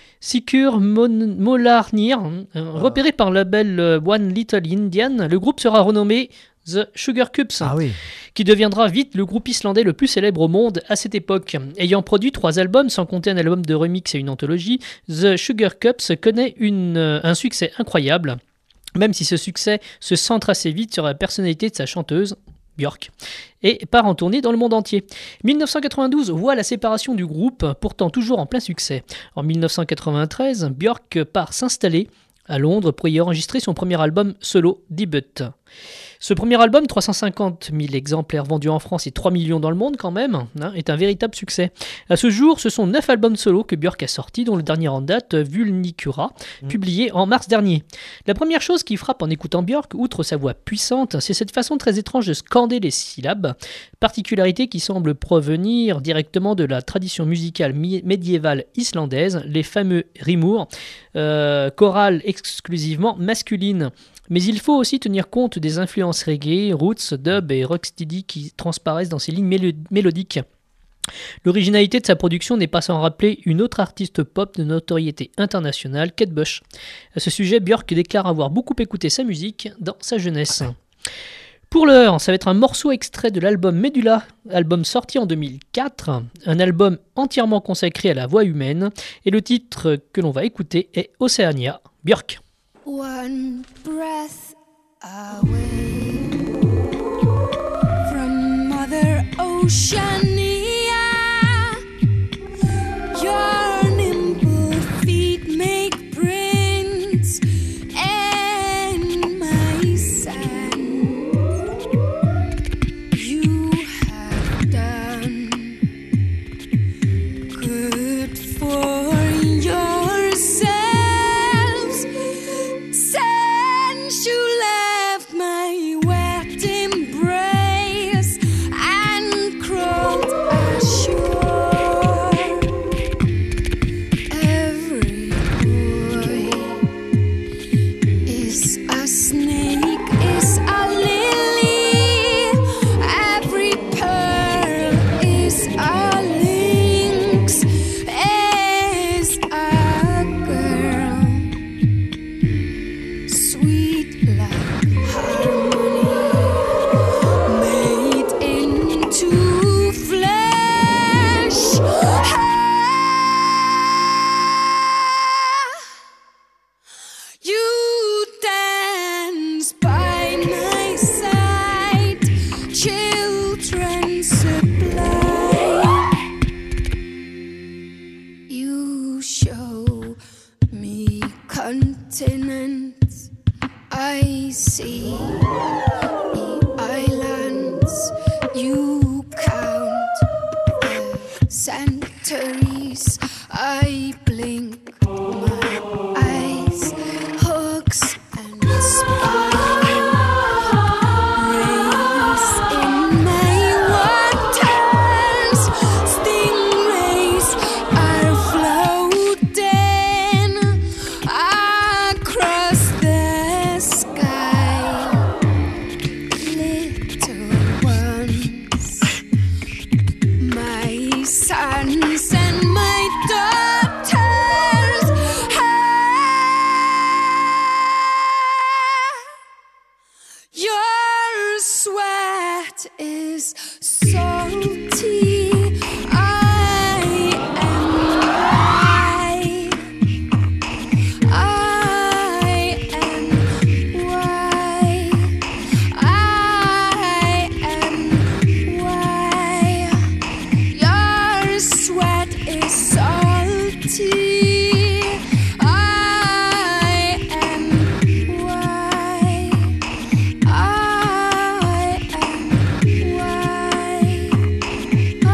Sigur Mólarnir, repéré par le label One Little Indian, le groupe sera renommé The Sugar Cups, qui deviendra vite le groupe islandais le plus célèbre au monde à cette époque. Ayant produit 3 albums, sans compter un album de remix et une anthologie, The Sugar Cups connaît un succès incroyable, même si ce succès se centre assez vite sur la personnalité de sa chanteuse, Björk, et part en tournée dans le monde entier. 1992 voit la séparation du groupe, pourtant toujours en plein succès. En 1993, Björk part s'installer à Londres pour y enregistrer son premier album solo, Debut. Ce premier album, 350 000 exemplaires vendus en France et 3 millions dans le monde quand même, est un véritable succès. À ce jour, ce sont 9 albums solo que Björk a sortis, dont le dernier en date, Vulnicura, publié en mars dernier. La première chose qui frappe en écoutant Björk, outre sa voix puissante, c'est cette façon très étrange de scander les syllabes, particularité qui semble provenir directement de la tradition musicale médiévale islandaise, les fameux rimur, chorales exclusivement masculines. Mais il faut aussi tenir compte des influences reggae, roots, dub et rocksteady qui transparaissent dans ses lignes mélodiques. L'originalité de sa production n'est pas sans rappeler une autre artiste pop de notoriété internationale, Kate Bush. À ce sujet, Björk déclare avoir beaucoup écouté sa musique dans sa jeunesse. Pour l'heure, ça va être un morceau extrait de l'album Medulla, album sorti en 2004, un album entièrement consacré à la voix humaine, et le titre que l'on va écouter est Oceania, Björk. One breath away from Mother Oceania, your nimble feet make prints in my sand. You have done good for yourselves since you left my wet embrace and crawled ashore. Every boy is a snake, is a lily. Every pearl is a lynx, is a girl. Sweet like harmony, made into flesh. You dance by my side, children supply. You show me continents, I see the islands. You count the centuries, I blink my eyes, hooks and spines in my waters. Stingrays are floating across the sky. Little ones, my sons and my daughters. Your sweat is salty. I am white. I am white. I am white. Your sweat is salty. I am white. I am white. I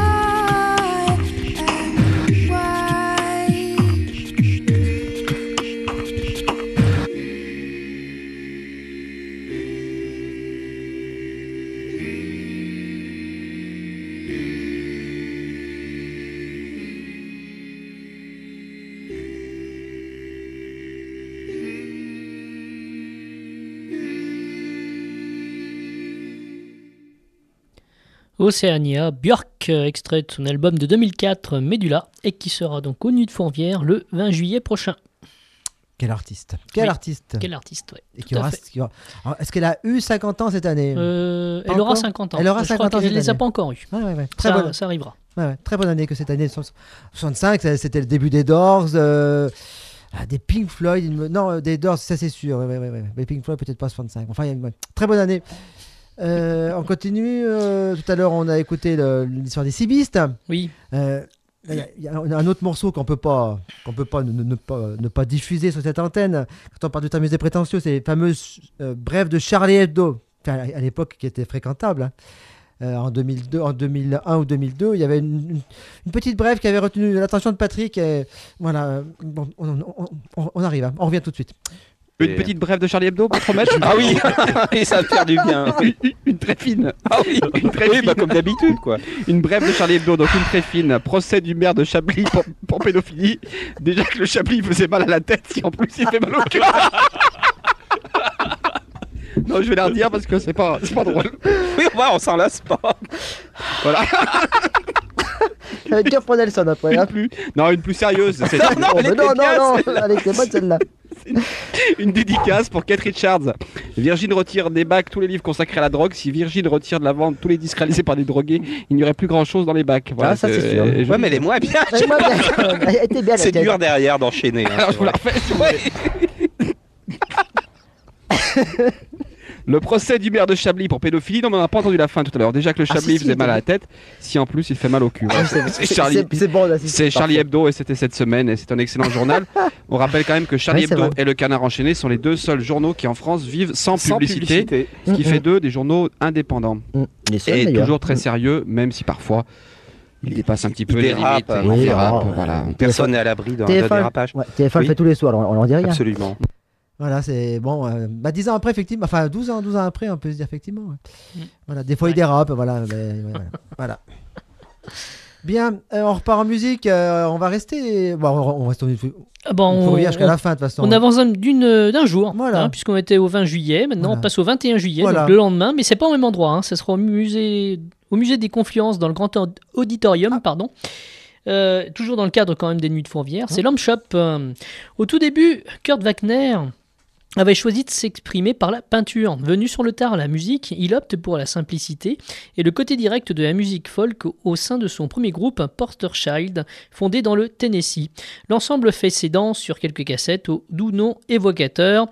Oceania, Björk, extrait de son album de 2004, Medulla, et qui sera donc au Nuit de Fourvière le 20 juillet prochain. Quel artiste. Quel Oui, artiste. Quel artiste, ouais. Et Tout à fait. Alors, est-ce qu'elle a eu 50 ans cette année Elle encore aura 50 ans. Elle aura Je crois 50 ans qu'elle cette les a année. pas encore eu. Ouais. Ça arrivera. Ouais, très bonne année que cette année. 65, c'était le début des Doors. Des Pink Floyd. Non, des Doors, ça c'est sûr. Ouais. Mais Pink Floyd, peut-être pas 65. Enfin, très bonne année. On continue. Tout à l'heure, on a écouté l'histoire des Cibistes. Oui. Il y a un autre morceau qu'on peut pas ne pas diffuser sur cette antenne. Quand on parle de termes et prétentieux, c'est les fameuses brèves de Charlie Hebdo, enfin, à l'époque qui étaient fréquentables. En 2001 ou 2002, il y avait une petite brève qui avait retenu l'attention de Patrick. Et, voilà, bon, on arrive, on revient tout de suite. Une petite brève de Charlie Hebdo pour te remettre. Ah oui, et ça va faire du bien. Une très fine. Ah oui, une très fine. Bah, comme d'habitude, quoi. Une brève de Charlie Hebdo, donc une très fine. Procès du maire de Chablis pour pédophilie. Déjà que le Chablis faisait mal à la tête, si en plus il fait mal au cœur. Non, je vais la redire parce que c'est pas drôle. Oui, on s'en lasse pas. Voilà. Ça va être dur pour Nelson après. Hein. Non, une plus sérieuse. non, allez, c'est bonne celle-là. Une dédicace pour Kate Richards. Virgin retire des bacs tous les livres consacrés à la drogue. Si Virgin retire de la vente tous les disques réalisés par des drogués, il n'y aurait plus grand chose dans les bacs. Voilà, ça c'est sûr. Ouais, mais elle est moins bien. Elle était bien, c'est dur derrière d'enchaîner. Alors je vous la refais. Le procès du maire de Chablis pour pédophilie, non, on n'a pas entendu la fin tout à l'heure. Déjà que le Chablis faisait mal à la tête, si en plus il fait mal au cul. C'est Charlie Hebdo et c'était cette semaine et c'est un excellent journal. On rappelle quand même que Charlie Hebdo et le Canard enchaîné sont les deux seuls journaux qui en France vivent sans publicité. Ce qui fait d'eux des journaux indépendants. Et toujours très sérieux, même si parfois il dépasse un petit peu les limites. Voilà. Personne n'est à l'abri d'un dérapage. TF1 le fait tous les soirs, on en dit rien. Absolument. Voilà, c'est bon. 10 ans après, effectivement, enfin 12 ans après, on peut se dire effectivement. Ouais. Voilà, des fois il dérape, voilà. Voilà. Bien, on repart en musique. On va rester. Bon, on reste. On revient jusqu'à la fin de toute façon. On avance d'un jour, voilà. Puisqu'on était au 20 juillet. Maintenant, on passe au 21 juillet, donc le lendemain, mais c'est pas au même endroit. Hein, ça sera au musée des Confluences, dans le Grand Auditorium, pardon. Toujours dans le cadre quand même des Nuits de Fourvière. C'est Lamb Shop. Au tout début, Kurt Wagner avait choisi de s'exprimer par la peinture. Venu sur le tard à la musique, il opte pour la simplicité et le côté direct de la musique folk au sein de son premier groupe, Porterchild, fondé dans le Tennessee. L'ensemble fait ses danses sur quelques cassettes au doux nom évocateur.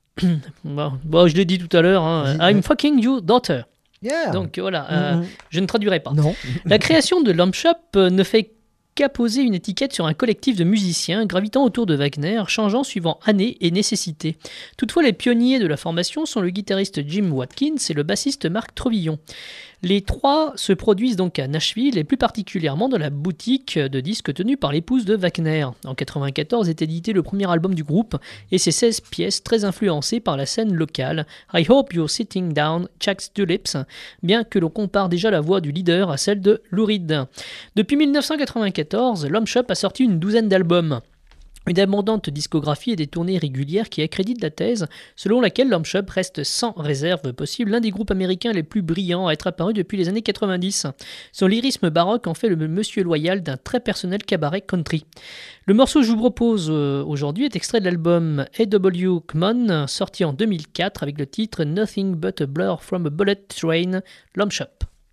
Je l'ai dit tout à l'heure, hein, I'm fucking your daughter. Yeah. Donc voilà, je ne traduirai pas. Non. La création de Lamb Shop ne fait qu'à poser une étiquette sur un collectif de musiciens gravitant autour de Wagner, changeant suivant année et nécessité. Toutefois, les pionniers de la formation sont le guitariste Jim Watkins et le bassiste Marc Trevillon. Les trois se produisent donc à Nashville et plus particulièrement dans la boutique de disques tenue par l'épouse de Wagner. En 1994 est édité le premier album du groupe et ses 16 pièces très influencées par la scène locale. I Hope You're Sitting Down, Jack's Tulips, bien que l'on compare déjà la voix du leader à celle de Lou Reed. Depuis 1994, Lamb Shop a sorti une douzaine d'albums. Une abondante discographie et des tournées régulières qui accréditent la thèse selon laquelle Lamb Shop reste sans réserve possible l'un des groupes américains les plus brillants à être apparu depuis les années 90. Son lyrisme baroque en fait le monsieur loyal d'un très personnel cabaret country. Le morceau que je vous propose aujourd'hui est extrait de l'album A.W. Kmon, sorti en 2004 avec le titre Nothing But a Blur from a Bullet Train, Lamb Shop.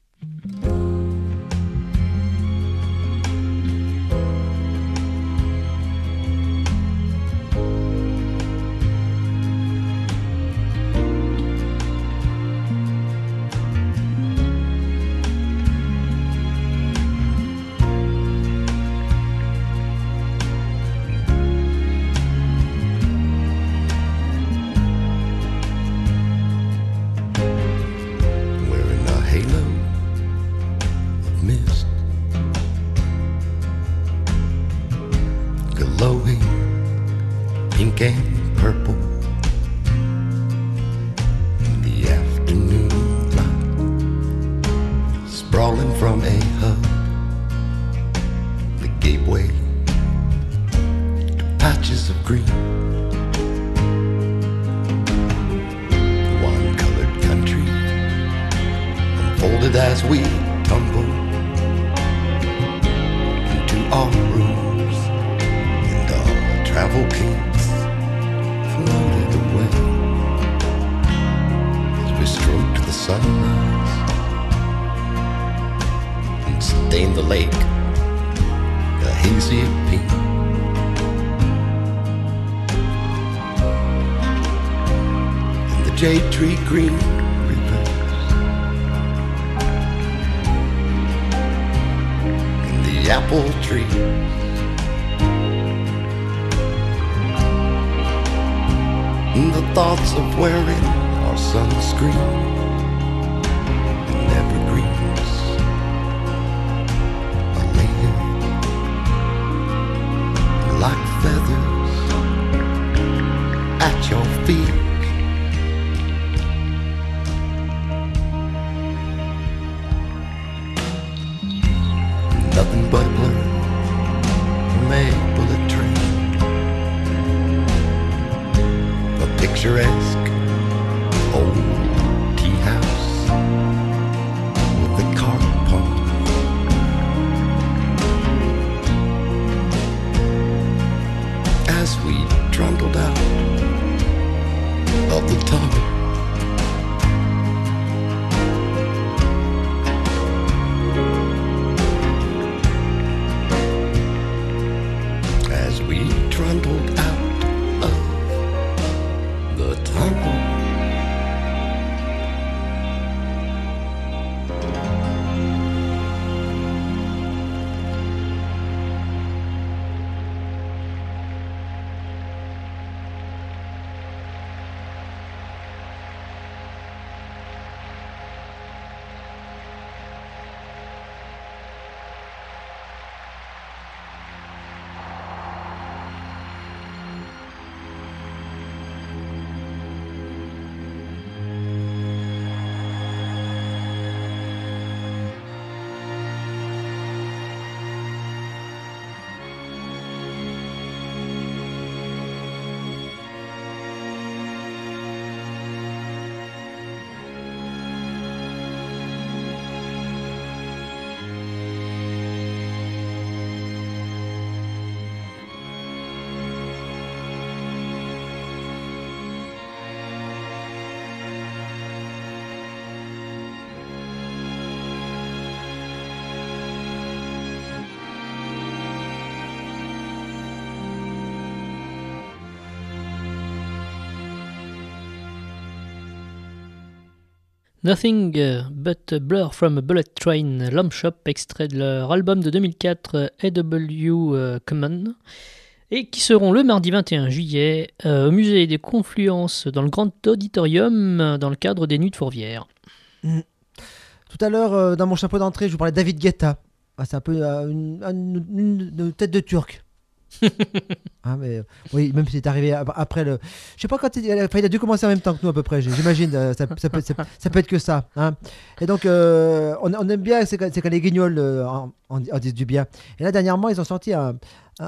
Pink and purple in the afternoon light, sprawling from a hub, the gateway to patches of green, one-colored country unfolded as we tumble into our rooms and our travel kinks floated away as we stroked the sunrise and stained the lake a hazy pink. And the jade tree green rivers and the apple tree and the thoughts of wearing our sunscreen and evergreens are laying like feathers at your feet. Nothing but a blur from a bullet train, a picturesque old tea house with a carpet pole trundled out of the tunnel. As we trundled out of the tunnel. Nothing But a Blur from a Bullet Train, Lamb Shop, extrait de leur album de 2004 A.W. Common, et qui seront le mardi 21 juillet au musée des Confluences dans le Grand Auditorium dans le cadre des Nuits de Fourvière. Tout à l'heure, dans mon chapeau d'entrée, je vous parlais de David Guetta. C'est un peu une tête de Turc. Mais, oui, même si c'est arrivé après le. Je sais pas quand il a dû commencer en même temps que nous à peu près. J'imagine ça peut être que ça. Hein. Et donc on aime bien, c'est quand les guignols en disent du bien. Et là dernièrement ils ont sorti un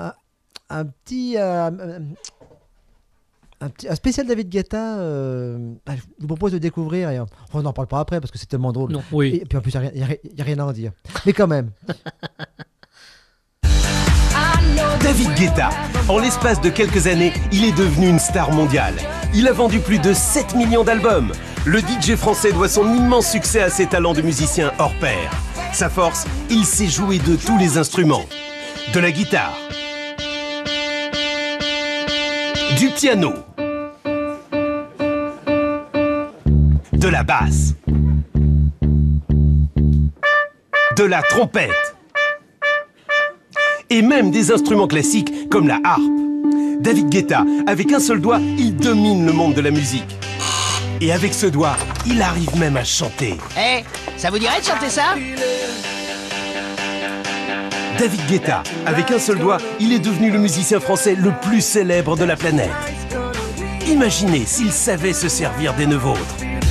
spécial David Guetta. Je vous propose de découvrir. Et on n'en parle pas après parce que c'est tellement drôle. Non, oui. Et puis en plus il y a rien à en dire. Mais quand même. David Guetta, en l'espace de quelques années, il est devenu une star mondiale. Il a vendu plus de 7 millions d'albums. Le DJ français doit son immense succès à ses talents de musicien hors pair. Sa force, il sait jouer de tous les instruments. De la guitare, du piano, de la basse, de la trompette, et même des instruments classiques comme la harpe. David Guetta, avec un seul doigt, il domine le monde de la musique. Et avec ce doigt, il arrive même à chanter. Ça vous dirait de chanter ça ? David Guetta, avec un seul doigt, il est devenu le musicien français le plus célèbre de la planète. Imaginez s'il savait se servir des nôtres.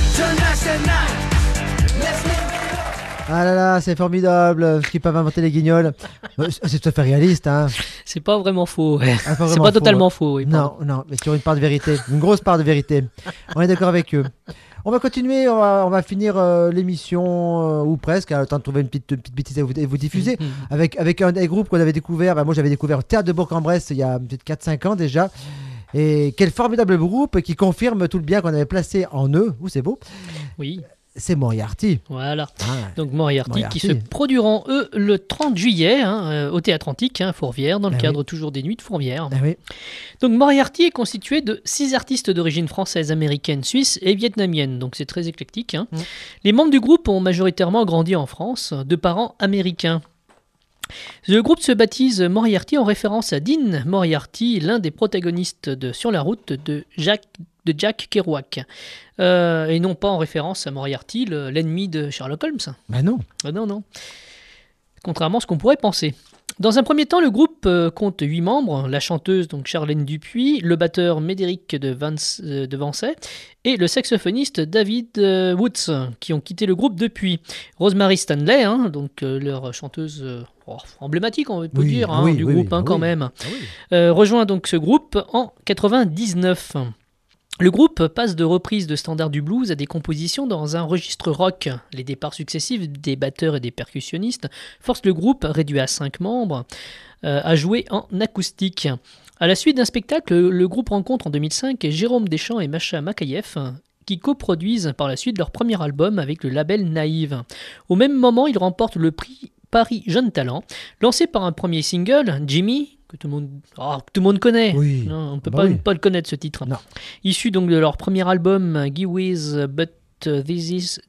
Ah là là, c'est formidable ce qu'ils peuvent inventer les guignols. C'est tout à fait réaliste, hein. C'est pas vraiment faux. Ouais. C'est pas totalement faux. Oui, non, mais sur une part de vérité, une grosse part de vérité. On est d'accord avec eux. On va continuer, on va finir l'émission, ou presque, le temps de trouver une petite bêtise à vous diffuser, avec un des groupes qu'on avait découvert. Moi j'avais découvert Théâtre de Bourg-en-Bresse il y a peut-être 4-5 ans déjà. Et quel formidable groupe qui confirme tout le bien qu'on avait placé en eux. C'est beau. Oui. C'est Moriarty. Voilà. Donc Moriarty qui se produiront, eux, le 30 juillet au Théâtre Antique, Fourvière, dans le cadre toujours des Nuits de Fourvière. Oui. Donc Moriarty est constitué de 6 artistes d'origine française, américaine, suisse et vietnamienne. Donc c'est très éclectique. Les membres du groupe ont majoritairement grandi en France, de parents américains. Le groupe se baptise Moriarty en référence à Dean Moriarty, l'un des protagonistes de Sur la route de Jack Kerouac. Et non pas en référence à Moriarty, l'ennemi de Sherlock Holmes. Ben non. Non. Contrairement à ce qu'on pourrait penser. Dans un premier temps, le groupe compte 8 membres, la chanteuse donc Charlène Dupuis, le batteur Médéric de Vancey et le saxophoniste David Woods, qui ont quitté le groupe depuis. Rosemary Stanley, donc leur chanteuse emblématique, on peut dire, du groupe quand même, rejoint donc ce groupe en 99. Le groupe passe de reprises de standards du blues à des compositions dans un registre rock. Les départs successifs des batteurs et des percussionnistes forcent le groupe, réduit à 5 membres, à jouer en acoustique. À la suite d'un spectacle, le groupe rencontre en 2005 Jérôme Deschamps et Masha Makayev, qui coproduisent par la suite leur premier album avec le label Naïve. Au même moment, ils remportent le prix Paris Jeune Talent, lancé par un premier single, Jimmy, que tout le monde connaît. Oui. Non, on ne peut pas le connaître, ce titre. Non. Issu donc de leur premier album, Give With, But This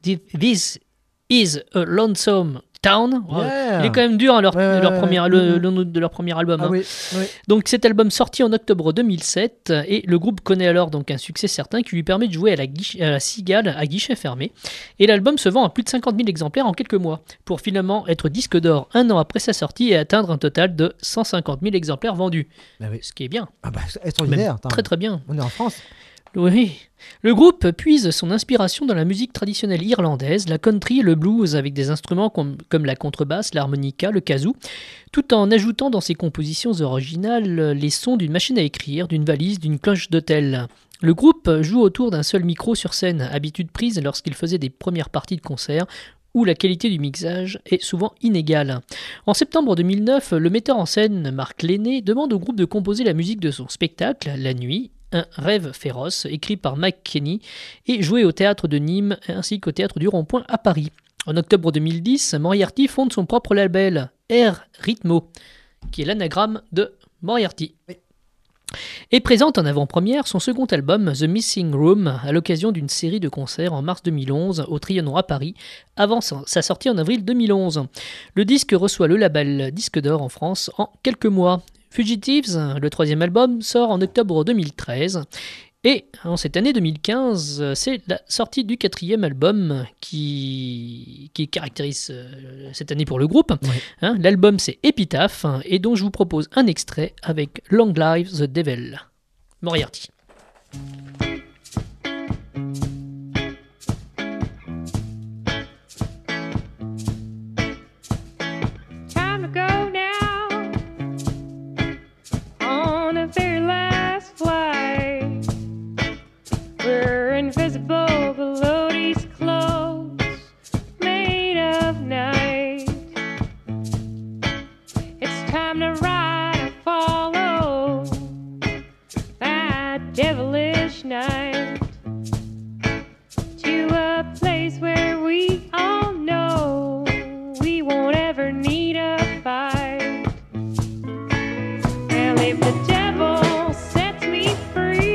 Is a Lonesome Town. Yeah. Il est quand même dur, le nom de leur premier album. Ah, oui. Donc cet album sorti en octobre 2007, et le groupe connaît alors donc un succès certain qui lui permet de jouer à la Cigale à guichet fermé. Et l'album se vend à plus de 50 000 exemplaires en quelques mois, pour finalement être disque d'or un an après sa sortie et atteindre un total de 150 000 exemplaires vendus. Bah oui. Ce qui est bien. Ah bah, extraordinaire. Très très bien. On est en France. Oui. Le groupe puise son inspiration dans la musique traditionnelle irlandaise, la country et le blues, avec des instruments comme la contrebasse, l'harmonica, le kazoo, tout en ajoutant dans ses compositions originales les sons d'une machine à écrire, d'une valise, d'une cloche d'hôtel. Le groupe joue autour d'un seul micro sur scène, habitude prise lorsqu'il faisait des premières parties de concert, où la qualité du mixage est souvent inégale. En septembre 2009, le metteur en scène Marc Lenné demande au groupe de composer la musique de son spectacle, La Nuit, un rêve féroce, écrit par Mike Kenny et joué au théâtre de Nîmes ainsi qu'au théâtre du Rond-Point à Paris. En octobre 2010, Moriarty fonde son propre label, Air Ritmo, qui est l'anagramme de Moriarty. Oui. Et présente en avant-première son second album, The Missing Room, à l'occasion d'une série de concerts en mars 2011 au Trianon à Paris, avant sa sortie en avril 2011. Le disque reçoit le label Disque d'Or en France en quelques mois. Fugitives, le troisième album, sort en octobre 2013. Et en cette année 2015, c'est la sortie du quatrième album qui caractérise cette année pour le groupe. Oui. L'album, c'est Epitaph, et dont je vous propose un extrait avec Long Live the Devil. Moriarty. Invisible below these clothes made of night. It's time to ride or follow that devilish night to a place where we all know we won't ever need a fight. Well, if the devil sets me free,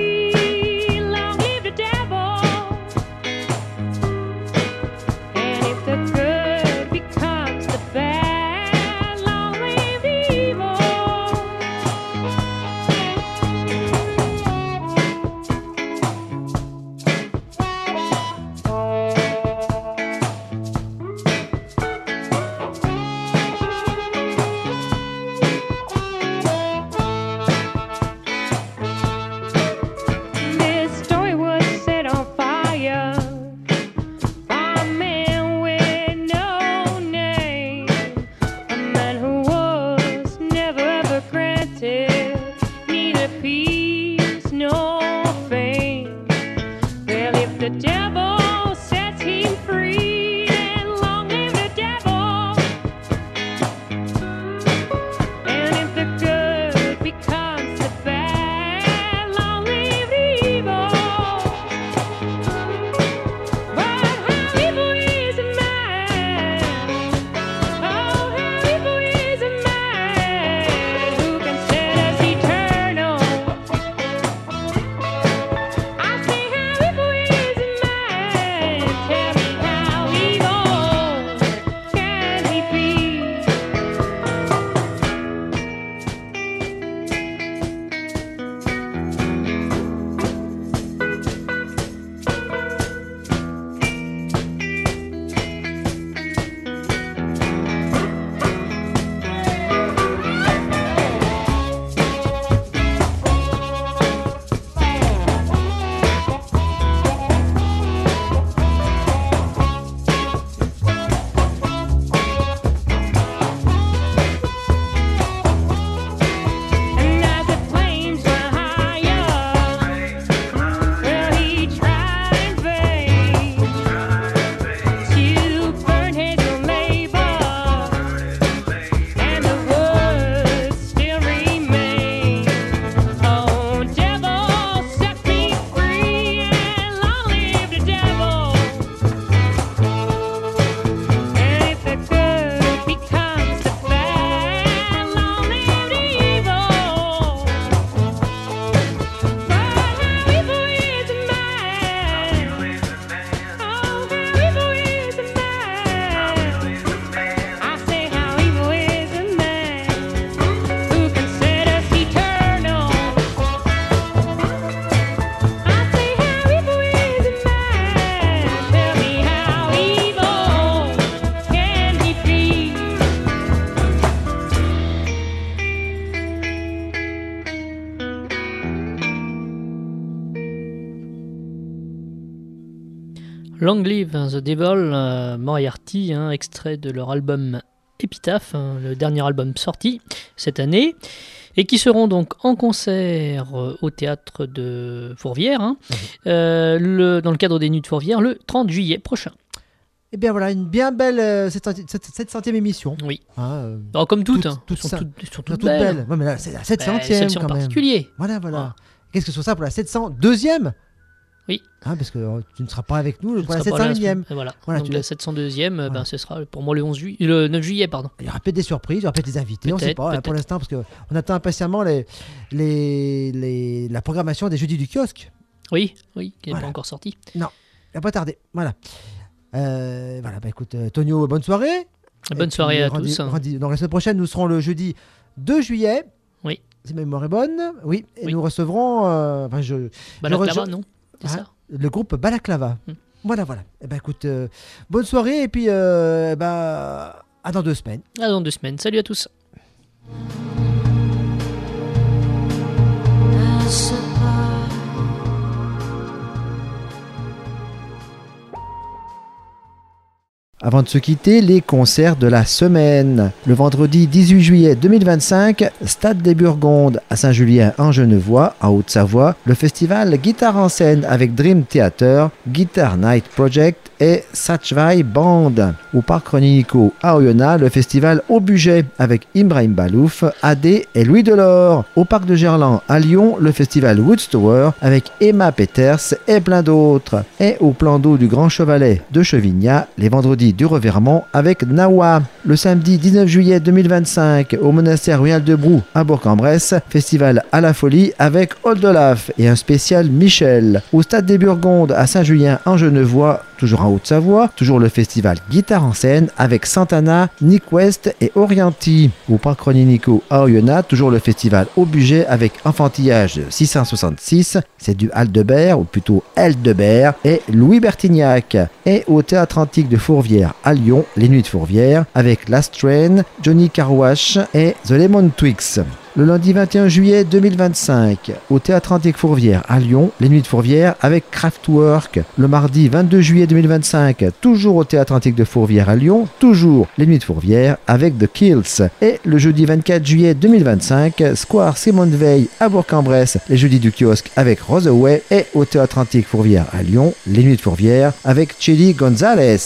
Long Live the Devil, Moriarty, extrait de leur album Epitaph, le dernier album sorti cette année, et qui seront donc en concert au théâtre de Fourvière, dans le cadre des Nuits de Fourvière, le 30 juillet prochain. Et bien voilà, une bien belle 700e émission. Oui. Comme toutes, sont toutes belles. Ouais, mais là, c'est la 700e celle-ci quand en même. particulier. Voilà. Qu'est-ce que ce sera pour la 702e? Oui. Parce que tu ne seras pas avec nous pour la 701e. Voilà. Donc la 702e, ce sera pour moi le 9 juillet. Pardon. Il y aura peut-être des surprises, il y aura peut-être des invités, on ne sait pas pour l'instant, parce qu'on attend impatiemment la programmation des jeudis du kiosque. Oui, qui n'est pas encore sorti. Non, il n'a pas tardé. Voilà. Écoute, Tonio, bonne soirée. Bonne soirée à tous. Donc la semaine prochaine, nous serons le jeudi 2 juillet. Oui. Si ma mémoire est bonne. Oui. Et nous recevrons. Balaclava, non? C'est ça. Le groupe Balaclava. Voilà. Écoute, bonne soirée et puis à dans 2 semaines. À dans 2 semaines. Salut à tous. Avant de se quitter, les concerts de la semaine. Le vendredi 18 juillet 2025, Stade des Burgondes à Saint-Julien en Genevois, en Haute-Savoie, le festival Guitare en scène avec Dream Theater, Guitar Night Project et Satchvai Band. Au Parc Ronico à Oyonnax, le festival Au Budget avec Ibrahim Balouf, Adé et Louis Delors. Au Parc de Gerland à Lyon, le festival Woodstower avec Emma Peters et plein d'autres. Et au plan d'eau du Grand Chevalet de Chevignat, les vendredis du Revermont avec Nawa. Le samedi 19 juillet 2025 au monastère Royal de Brou à Bourg-en-Bresse, festival à la folie avec Old Olaf et un spécial Michel. Au Stade des Burgondes à Saint-Julien en Genevois, toujours en Haute-Savoie, toujours le festival Guitare en scène avec Santana, Nick West et Orienti. Au Parc Ronico à Oyonnax, toujours le festival Au Budget avec Enfantillage 666, c'est du Aldebert ou plutôt Eldebert et Louis Bertignac. Et au Théâtre Antique de Fourvière à Lyon, les Nuits de Fourvière avec Last Train, Johnny Carwash et The Lemon Twigs. Le lundi 21 juillet 2025, au Théâtre Antique Fourvière à Lyon, les Nuits de Fourvière avec Kraftwerk. Le mardi 22 juillet 2025, toujours au Théâtre Antique de Fourvière à Lyon, toujours les Nuits de Fourvière avec The Kills. Et le jeudi 24 juillet 2025, Square Simone Veil à Bourg-en-Bresse, les jeudis du kiosque avec Rosaway. Et au Théâtre Antique Fourvière à Lyon, les Nuits de Fourvière avec Chili Gonzalez.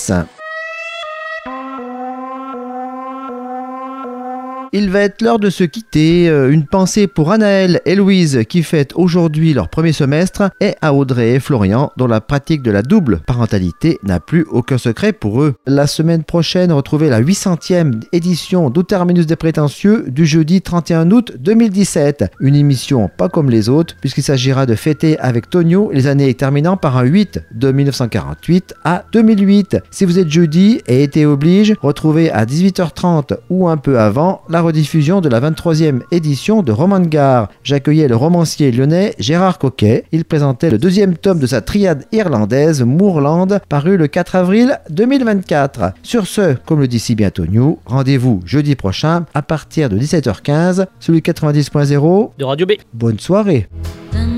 Il va être l'heure de se quitter. Une pensée pour Anaël et Louise qui fêtent aujourd'hui leur premier semestre et à Audrey et Florian dont la pratique de la double parentalité n'a plus aucun secret pour eux. La semaine prochaine, retrouvez la 800e édition d'Auterminus des Prétentieux du jeudi 31 août 2017. Une émission pas comme les autres puisqu'il s'agira de fêter avec Tonio les années terminant par un 8 de 1948 à 2008. Si vous êtes jeudi et été oblige, retrouvez à 18h30 ou un peu avant la rediffusion de la 23e édition de Roman de Gare. J'accueillais le romancier lyonnais Gérard Coquet. Il présentait le 2e tome de sa triade irlandaise Moorland, paru le 4 avril 2024. Sur ce, comme le dit si bien Tonio, rendez-vous jeudi prochain à partir de 17h15 sur le 90.0 de Radio B. Bonne soirée.